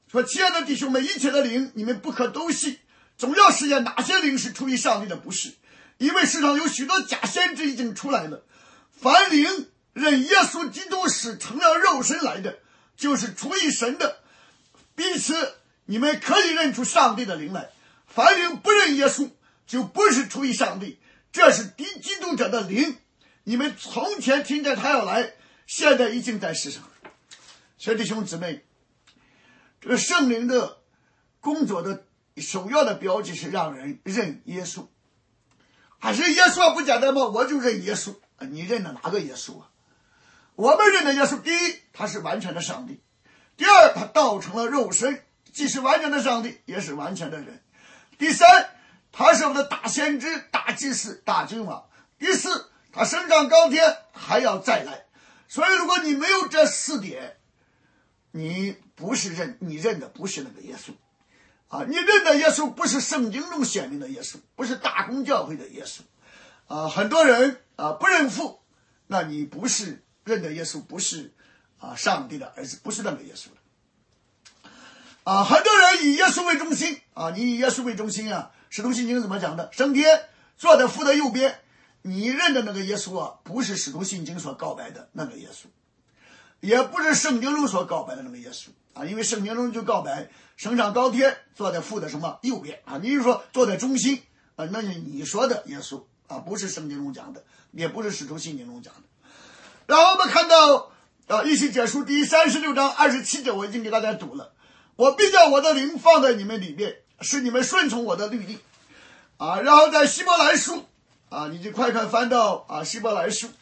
说亲爱的弟兄们，一切的灵你们不可都信，总要试验哪些灵是出于上帝的，不是，因为世上有许多假先知已经出来了。凡灵认耶稣基督是成了肉身来的，就是出于神的，彼此你们可以认出上帝的灵来。凡灵不认耶稣，就不是出于上帝，这是敌基督者的灵。你们从前听见他要来，现在已经在世上。所以弟兄姊妹，这个圣灵的工作的首要的标志是让人认耶稣。还是耶稣不简单吗？我就认耶稣。你认的哪个耶稣啊？我们认的耶稣，第一，他是完全的上帝；第二，他道成了肉身，既是完全的上帝，也是完全的人；第三，他是我们的大先知、大祭司、大君王；第四，他升上高天，还要再来。所以如果你没有这四点，你不是认，你认的不是那个耶稣啊！你认的耶稣不是圣经中显明的耶稣，不是大公教会的耶稣啊！很多人啊不认父，那你不是认的耶稣，不是啊上帝的儿子，不是那个耶稣的啊！很多人以耶稣为中心啊，你以耶稣为中心啊，使徒信经怎么讲的？升天，坐在父的右边。你认的那个耶稣啊，不是使徒信经所告白的那个耶稣，也不是圣经中所告白的那个耶稣啊，因为圣经中就告白升上高天，坐在父的什么右边啊？你是说坐在中心啊？那是你说的耶稣啊，不是圣经中讲的，也不是使徒信经中讲的。然后我们看到啊，以西结书第三十六章二十七节，我已经给大家读了。我必将我的灵放在你们里面，使你们顺从我的律例啊。然后在希伯来书啊，你就快快翻到啊希伯来书，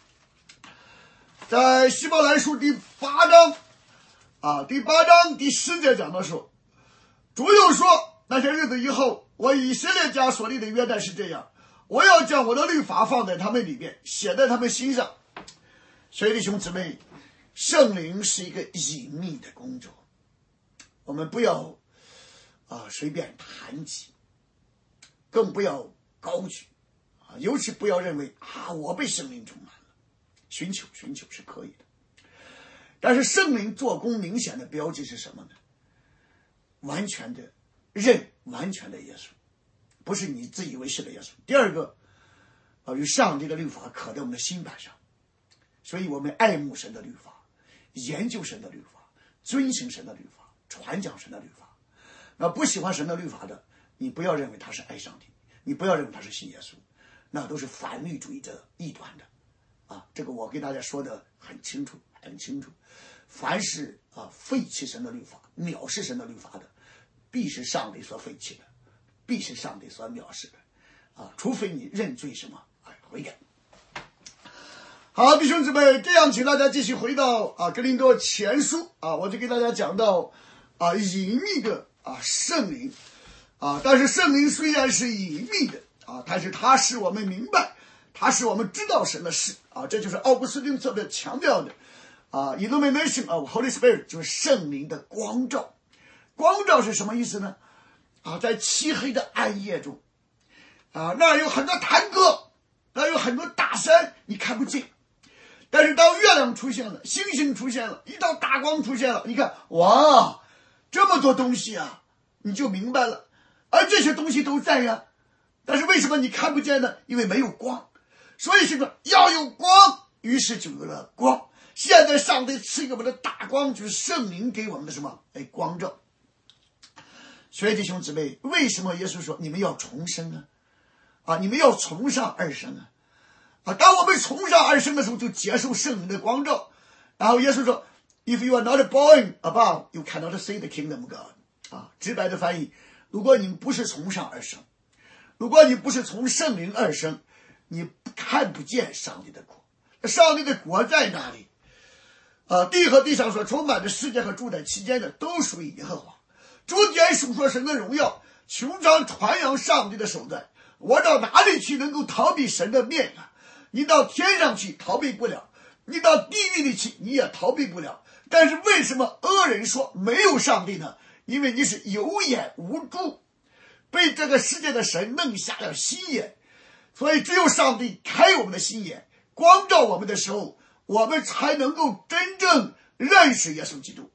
在希伯来书第八章啊第八章第十节讲的说，主又说，那些日子以后，我以色列家所立的约旦是这样，我要将我的律法放在他们里面，写在他们心上。所以弟兄姊妹，圣灵是一个隐秘的工作，我们不要啊随便谈及，更不要高举啊，尤其不要认为啊我被圣灵充满了，寻求寻求是可以的。但是圣灵做工明显的标记是什么呢？完全的认完全的耶稣，不是你自以为是的耶稣。第二个啊，与上帝的律法刻在我们的心板上，所以我们爱慕神的律法，研究神的律法，遵行神的律法，传讲神的律法。那不喜欢神的律法的，你不要认为他是爱上帝，你不要认为他是信耶稣，那都是反律主义者异端的啊！这个我给大家说的很清楚很清楚。凡是啊废弃神的律法，藐视神的律法的，必是上帝所废弃的，必是上帝所藐视的啊！除非你认罪什么啊悔改。好，弟兄姊妹，这样请大家继续回到啊哥林多前书啊，我就给大家讲到啊隐秘的啊圣灵啊，但是圣灵虽然是隐秘的啊，但是它使我们明白，它使我们知道神的事啊，这就是奥古斯丁特别强调的啊 illumination of Holy Spirit， 就是圣灵的光照。光照是什么意思呢？啊，在漆黑的暗夜中啊，那有很多潭戈，那有很多大山你看不见，但是当月亮出现了，星星出现了，一道大光出现了，你看哇这么多东西啊，你就明白了。而这些东西都在呀，但是为什么你看不见呢？因为没有光。所以是说要有光，于是就有了光。现在上帝赐给我们的大光，就是圣灵给我们的什么？哎，光照。所以弟兄姊妹，为什么耶稣说你们要重生啊？啊，你们要从上而生啊！啊，当我们从上而生的时候，就接受圣灵的光照。然后耶稣说 ，If you are not born above, you cannot see the kingdom of God。啊，直白的翻译，如果你不是从上而生，如果你不是从圣灵而生，你看不见上帝的国。上帝的国在哪里？啊，地和地上所充满的世界和住在其间的，都属于耶和华。诸天述说神的荣耀，穹苍传扬上帝的手段。我到哪里去能够逃避神的面啊？你到天上去逃避不了，你到地狱里去你也逃避不了。但是为什么恶人说没有上帝呢？因为你是有眼无珠，被这个世界的神弄瞎了心眼。所以只有上帝开我们的心眼，光照我们的时候，我们才能够真正认识耶稣基督。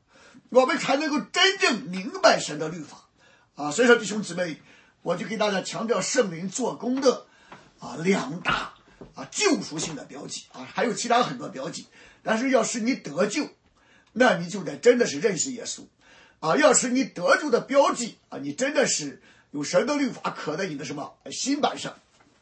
我们才能够真正明白神的律法啊。所以说弟兄姊妹，我就给大家强调圣灵做工的啊两大啊救赎性的标记啊，还有其他很多标记，但是要使你得救，那你就得真的是认识耶稣啊。要是你得救的标记啊，你真的是有神的律法刻在你的什么心板上。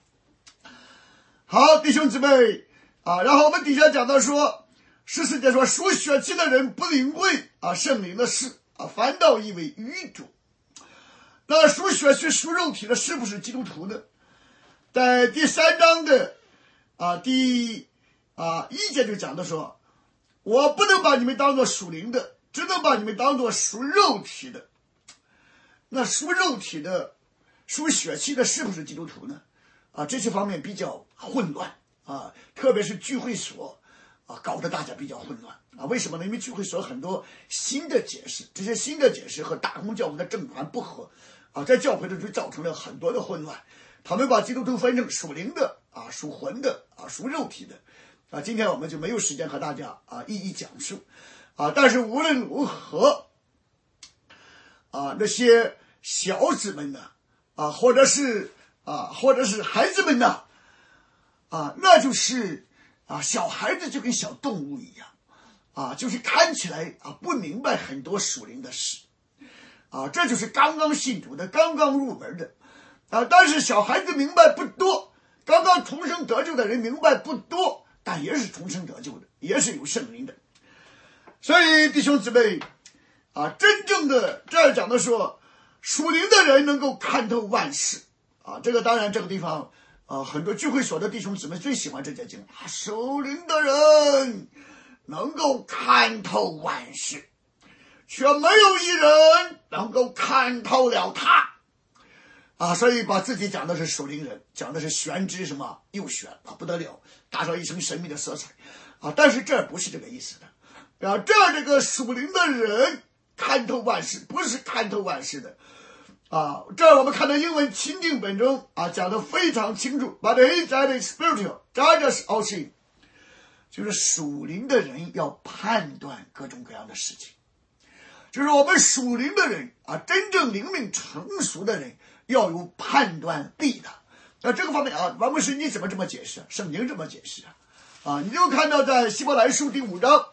好，弟兄姊妹啊，然后我们底下讲到说，十四节说，属血气的人不领会啊圣灵的事啊，反倒以为愚拙。那属血气属肉体的是不是基督徒呢？在第三章的啊第啊一节就讲的说，我不能把你们当作属灵的，只能把你们当作属肉体的。那属肉体的属血气的是不是基督徒呢？啊，这些方面比较混乱啊，特别是聚会所啊，搞得大家比较混乱啊。为什么呢？因为聚会所很多新的解释，这些新的解释和大公教会的正传不合啊，在教会中就造成了很多的混乱。他们把基督徒分成属灵的啊、属魂的啊、属肉体的啊。今天我们就没有时间和大家啊一一讲述啊。但是无论如何啊，那些小子们呢啊，或者是啊，或者是孩子们呢啊，那就是啊，小孩子就跟小动物一样啊，就是看起来啊不明白很多属灵的事啊，这就是刚刚信主的，刚刚入门的啊。但是小孩子明白不多，刚刚重生得救的人明白不多，但也是重生得救的，也是有圣灵的。所以弟兄姊妹啊，真正的这儿讲的说，属灵的人能够看透万事啊。这个当然这个地方啊，很多聚会所的弟兄姊妹最喜欢这节经文啊，属灵的人能够看透万事，却没有一人能够看透了他啊。所以把自己讲的是属灵人，讲的是玄之什么又玄啊，不得了，打上一层神秘的色彩啊。但是这不是这个意思的啊，这这个属灵的人看透万事，不是看透万事的啊。这儿我们看到英文钦定本中啊讲得非常清楚 ，But he that is spiritual judges all things， 就是属灵的人要判断各种各样的事情，就是我们属灵的人啊，真正灵命成熟的人要有判断力的。那这个方面啊，王牧师你怎么这么解释？圣经这么解释啊？啊，你就看到在希伯来书第五章。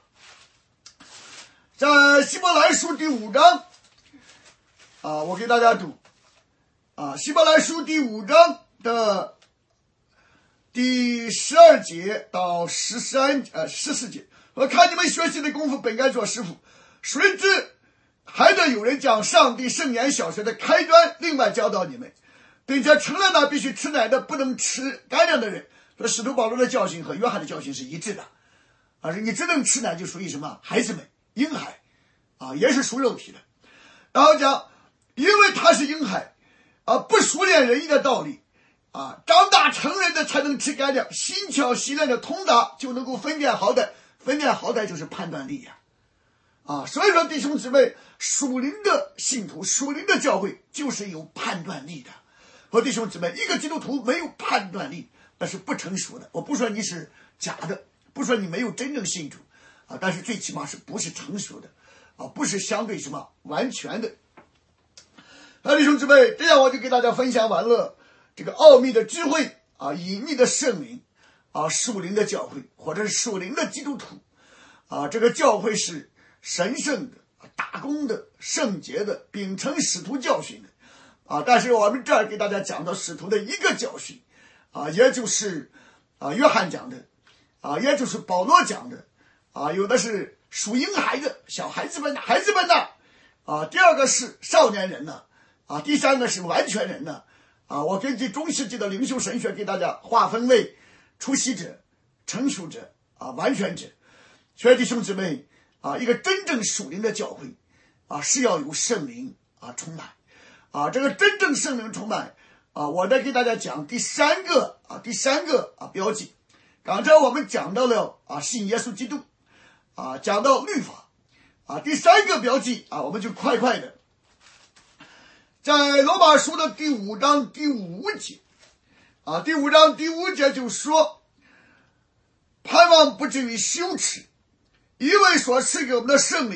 在希伯来书第五章啊，我给大家读啊，希伯来书第五章的第十二节到十三呃十四节，我看你们学习的功夫本该做师傅，谁知还得有人将上帝圣言小学的开端另外教导你们，并且成了那必须吃奶的不能吃干粮的人。说使徒保罗的教训和约翰的教训是一致的啊，你只能吃奶就属于什么孩子们婴孩啊，也是属肉体的。然后讲因为他是婴孩啊，不熟练仁义的道理啊，长大成人的才能吃干粮，心巧习练的通达就能够分辨好歹，分辨好歹就是判断力呀 啊, 啊，所以说弟兄姊妹，属灵的信徒，属灵的教会就是有判断力的。和弟兄姊妹，一个基督徒没有判断力，那是不成熟的。我不说你是假的，不说你没有真正信主啊，但是最起码是不是成熟的啊，不是相对什么完全的。啊，弟兄姊妹，这样我就给大家分享完了这个奥秘的智慧啊，隐秘的圣灵啊，属灵的教会或者是属灵的基督徒啊，这个教会是神圣的、大公的、圣洁的，秉承使徒教训的啊。但是我们这儿给大家讲到使徒的一个教训啊，也就是啊约翰讲的啊，也就是保罗讲的啊，有的是属婴孩的小孩子们、孩子们呢啊，第二个是少年人呢啊，第三个是完全人呢啊。我根据中世纪的灵修神学给大家划分为初习者、成熟者啊、完全者。所以弟兄姊妹啊，一个真正属灵的教会啊，是要有圣灵啊充满啊。这个真正圣灵充满啊，我再给大家讲第三个啊，第三个啊标记。刚才我们讲到了啊，信耶稣基督啊，讲到律法啊，第三个标记啊，我们就快快的，在罗马书的第五章第五节啊，第五章第五节就说，盼望不至于羞耻，因为所赐给我们的圣灵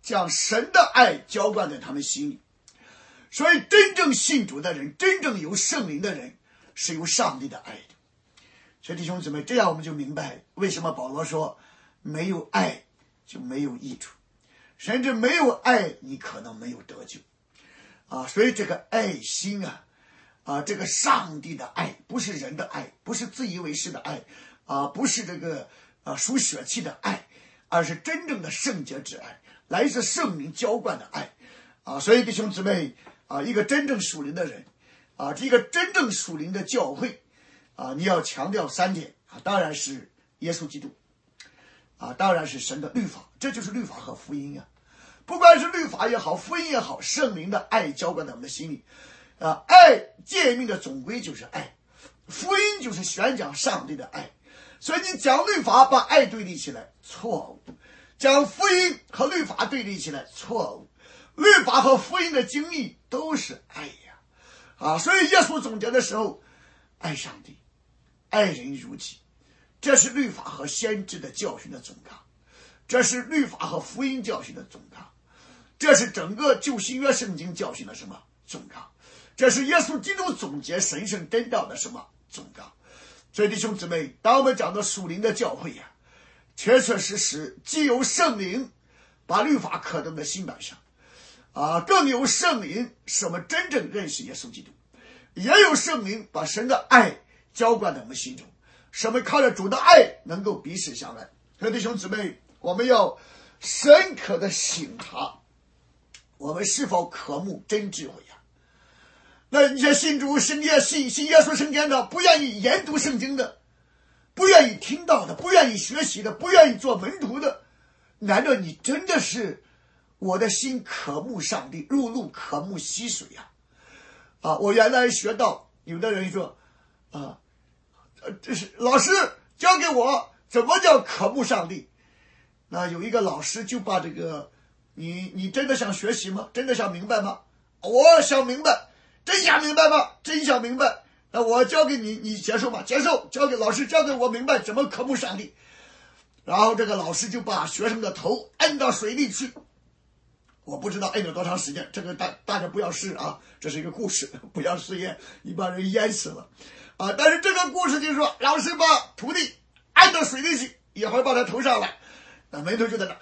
将神的爱浇灌在他们心里。所以真正信主的人，真正有圣灵的人，是有上帝的爱的。所以弟兄姊妹，这样我们就明白为什么保罗说没有爱就没有益处，甚至没有爱你可能没有得救啊。所以这个爱心啊啊，这个上帝的爱，不是人的爱，不是自以为是的爱啊，不是这个啊属血气的爱，而是真正的圣洁之爱，来自圣灵浇灌的爱啊。所以弟兄姊妹啊，一个真正属灵的人啊，这个真正属灵的教会啊，你要强调三点啊，当然是耶稣基督啊，当然是神的律法，这就是律法和福音啊。不管是律法也好，福音也好，圣灵的爱浇灌在我们的心里啊。爱诫命的总归就是爱，福音就是宣讲上帝的爱。所以你讲律法把爱对立起来，错误；讲福音和律法对立起来，错误。律法和福音的经历都是爱呀啊！所以耶稣总结的时候，爱上帝，爱人如己，这是律法和先知的教训的总纲，这是律法和福音教训的总纲，这是整个旧新约圣经教训的什么总纲，这是耶稣基督总结神圣真道的什么总纲。所以弟兄姊妹，当我们讲到属灵的教会呀、啊，确确实实既有圣灵把律法刻在我们的心板上啊，更有圣灵使我们真正认识耶稣基督，也有圣灵把神的爱浇灌在我们心中，使我们靠着主的爱能够彼此相爱。所以弟兄姊妹，我们要深刻的省察我们是否渴慕真智慧呀、啊？那一些信主信耶信信耶稣圣殿的，不愿意研读圣经的，不愿意听到的，不愿意学习的，不愿意做门徒的，难道你真的是我的心渴慕上帝，入路渴慕溪水呀、啊？啊，我原来学到有的人说啊，这是老师教给我怎么叫渴慕上帝。那有一个老师就把这个，你你真的想学习吗？真的想明白吗？我想明白。真想明白吗？真想明白。那我教给你，你接受吗？接受。教给老师教给我明白怎么渴慕上帝。然后这个老师就把学生的头摁到水里去，我不知道摁了多长时间，这个大大家不要试啊，这是一个故事，不要试验，你把人淹死了啊！但是这个故事就是说，老师把徒弟按到水里去，一会儿把他头上来，那门徒就在那。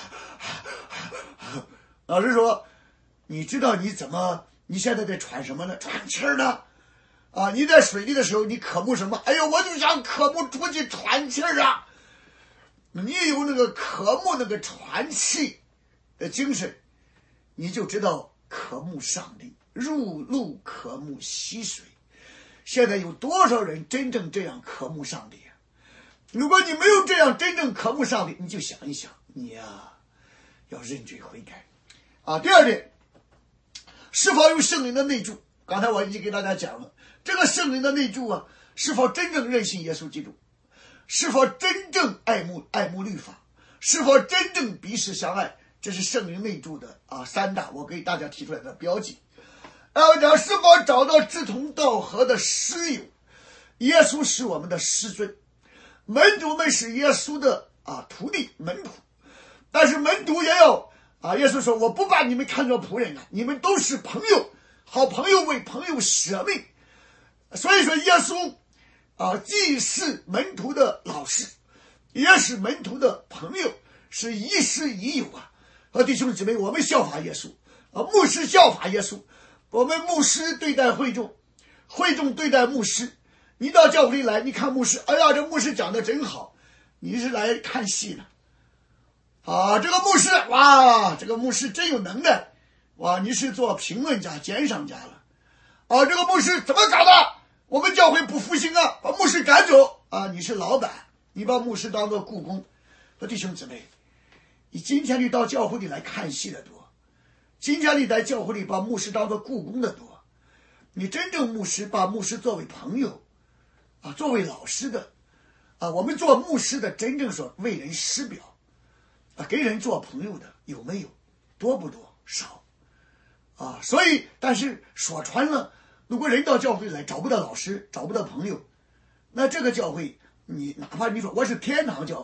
老师说：“你知道你怎么？你现在在喘什么呢？喘气儿呢？啊！你在水里的时候，你渴慕什么？哎呦，我就想渴慕出去喘气儿啊！你有那个渴慕那个喘气的精神，你就知道渴慕上帝，入路渴慕溪水。现在有多少人真正这样渴慕上帝啊？如果你没有这样真正渴慕上帝，你就想一想，你呀、啊、要认罪悔改啊！第二点。是否有圣灵的内助？刚才我已经给大家讲了，这个圣灵的内助啊，是否真正认信耶稣基督？是否真正爱慕爱慕律法？是否真正彼此相爱？这是圣灵内助的啊三大我给大家提出来的标记。然后讲是否找到志同道合的师友？耶稣是我们的师尊，门徒们是耶稣的啊徒弟门徒，但是门徒也要。啊，耶稣说：“我不把你们看作仆人啊，你们都是朋友，好朋友为朋友舍命。”所以说，耶稣啊，既是门徒的老师，也是门徒的朋友，是亦师亦友啊。和弟兄姊妹，我们效法耶稣啊，牧师效法耶稣，我们牧师对待会众，会众对待牧师。你到教会里来，你看牧师，哎呀，这牧师讲的真好，你是来看戏的。啊，这个牧师，哇，这个牧师真有能耐，哇，你是做评论家、鉴赏家了，啊，这个牧师怎么搞的？我们教会不复兴啊，把牧师赶走啊！你是老板，你把牧师当做雇工。和弟兄姊妹，你今天你到教会里来看戏的多，今天你在教会里把牧师当做雇工的多，你真正牧师把牧师作为朋友，啊，作为老师的，啊，我们做牧师的真正说为人师表。啊，给人做朋友的有没有？多不多？少啊！所以，但是说穿了，如果人到教会来找不到老师，找不到朋友，那这个教会，你哪怕你说我是天堂教会，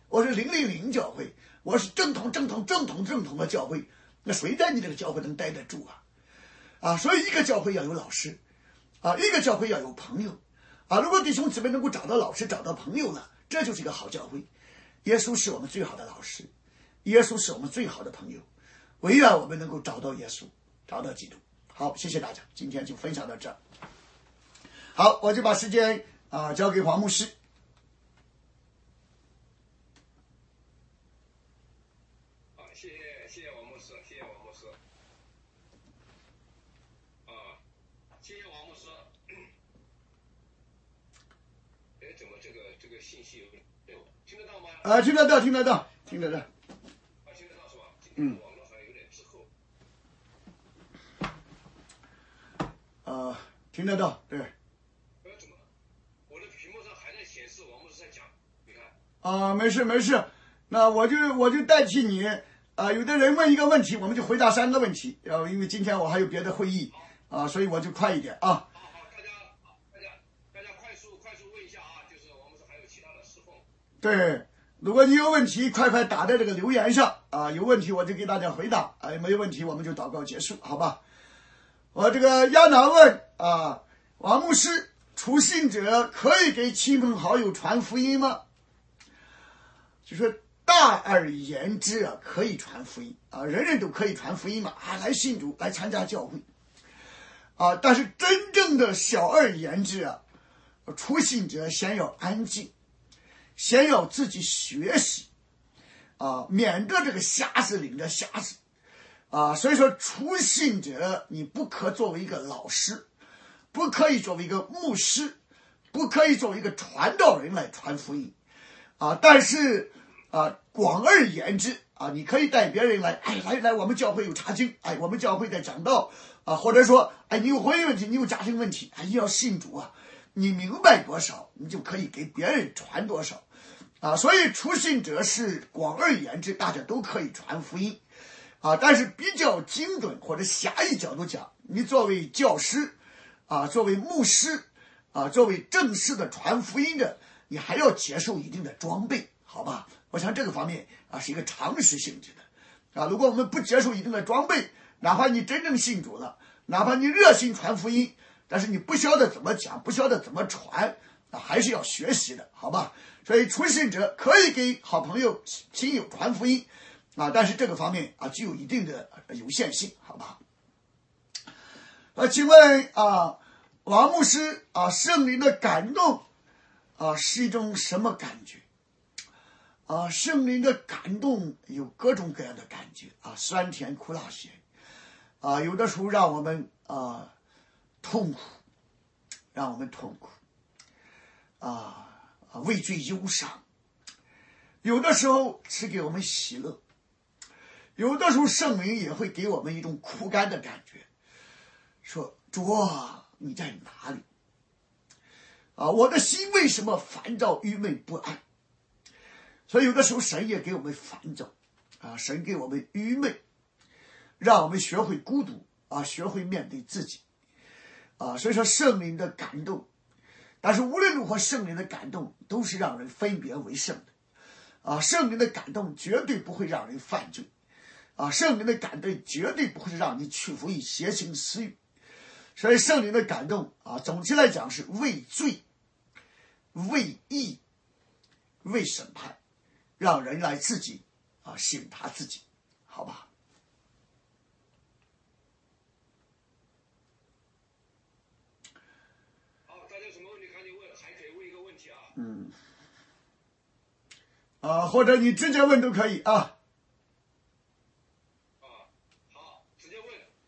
我是零零零教会，我是正统正统正统正统的教会，那谁在你这个教会能待得住啊？啊，所以一个教会要有老师，啊，一个教会要有朋友，啊，如果弟兄姊妹能够找到老师找到朋友了，这就是一个好教会。耶稣是我们最好的老师，耶稣是我们最好的朋友，唯愿我们能够找到耶稣，找到基督。好，谢谢大家，今天就分享到这儿。好，我就把时间啊交给黄牧师。 好，谢谢谢谢王牧师，谢谢王牧师。啊，谢谢王牧师。哎，怎么这个这个信息有点听得到吗？ 啊，听得到，听得到，听得到。 啊，听得到是吧？嗯。网络上有点滞后。 啊，听得到，对。 呃，怎么？我的屏幕上还在显示王牧师在讲，你看。 啊，没事没事，那我就我就代替你啊。有的人问一个问题，我们就回答三个问题。然后因为今天我还有别的会议啊，所以我就快一点啊。 好好，大家大家大家快速快速问一下啊，就是王牧师还有其他的侍奉。 对，如果你有问题，快快打在这个留言上啊。有问题我就给大家回答，哎，没有问题我们就祷告结束，好吧？我这个亚娜问啊，王牧师，初信者可以给亲朋好友传福音吗？就说大而言之啊，可以传福音啊，人人都可以传福音嘛，啊，来信主，来参加教会啊。但是真正的小而言之啊，初信者先要安静，先要自己学习啊，免得这个瞎子领着瞎子啊。所以说初信者你不可作为一个老师，不可以作为一个牧师，不可以作为一个传道人来传福音啊。但是啊，广而言之啊，你可以带别人来，哎，来来，我们教会有查经，哎，我们教会在讲道啊，或者说，哎，你有婚姻问题，你有家庭问题，哎，你要信主啊，你明白多少，你就可以给别人传多少啊。所以初信者是广而言之，大家都可以传福音啊。但是比较精准或者狭义角度讲，你作为教师啊，作为牧师啊，作为正式的传福音的，你还要接受一定的装备，好吧？我想这个方面啊是一个常识性质的啊。如果我们不接受一定的装备，哪怕你真正信主了，哪怕你热心传福音，但是你不晓得怎么讲，不晓得怎么传啊，还是要学习的，好吧？所以初信者可以给好朋友亲友传福音啊，但是这个方面啊具有一定的有限性，好吧？呃，请问啊，王牧师啊，圣灵的感动啊是一种什么感觉？啊，圣灵的感动有各种各样的感觉啊，酸甜苦辣咸啊，有的时候让我们啊痛苦，让我们痛苦啊啊畏罪忧伤，有的时候是给我们喜乐，有的时候圣灵也会给我们一种枯干的感觉，说主啊，你在哪里啊？我的心为什么烦躁郁闷不安？所以有的时候神也给我们烦躁啊，神给我们郁闷，让我们学会孤独啊，学会面对自己啊。所以说圣灵的感动，但是无论如何，圣灵的感动都是让人分别为圣的啊。圣灵的感动绝对不会让人犯罪啊，圣灵的感动绝对不会让你屈服于邪情私欲。所以圣灵的感动啊，总体来讲是为罪、为义、为审判，让人来自己啊省察自己，好吧？ 好，大家有什么问题赶紧问，还可以问一个问题啊。 嗯。啊，或者你直接问都可以啊。 啊，好，直接问。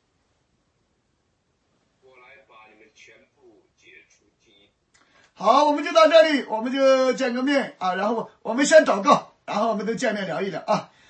我来把你们全部解除静音。 好，我们就到这里，我们就见个面啊，然后我们先祷告，然后我们都见面聊一聊啊。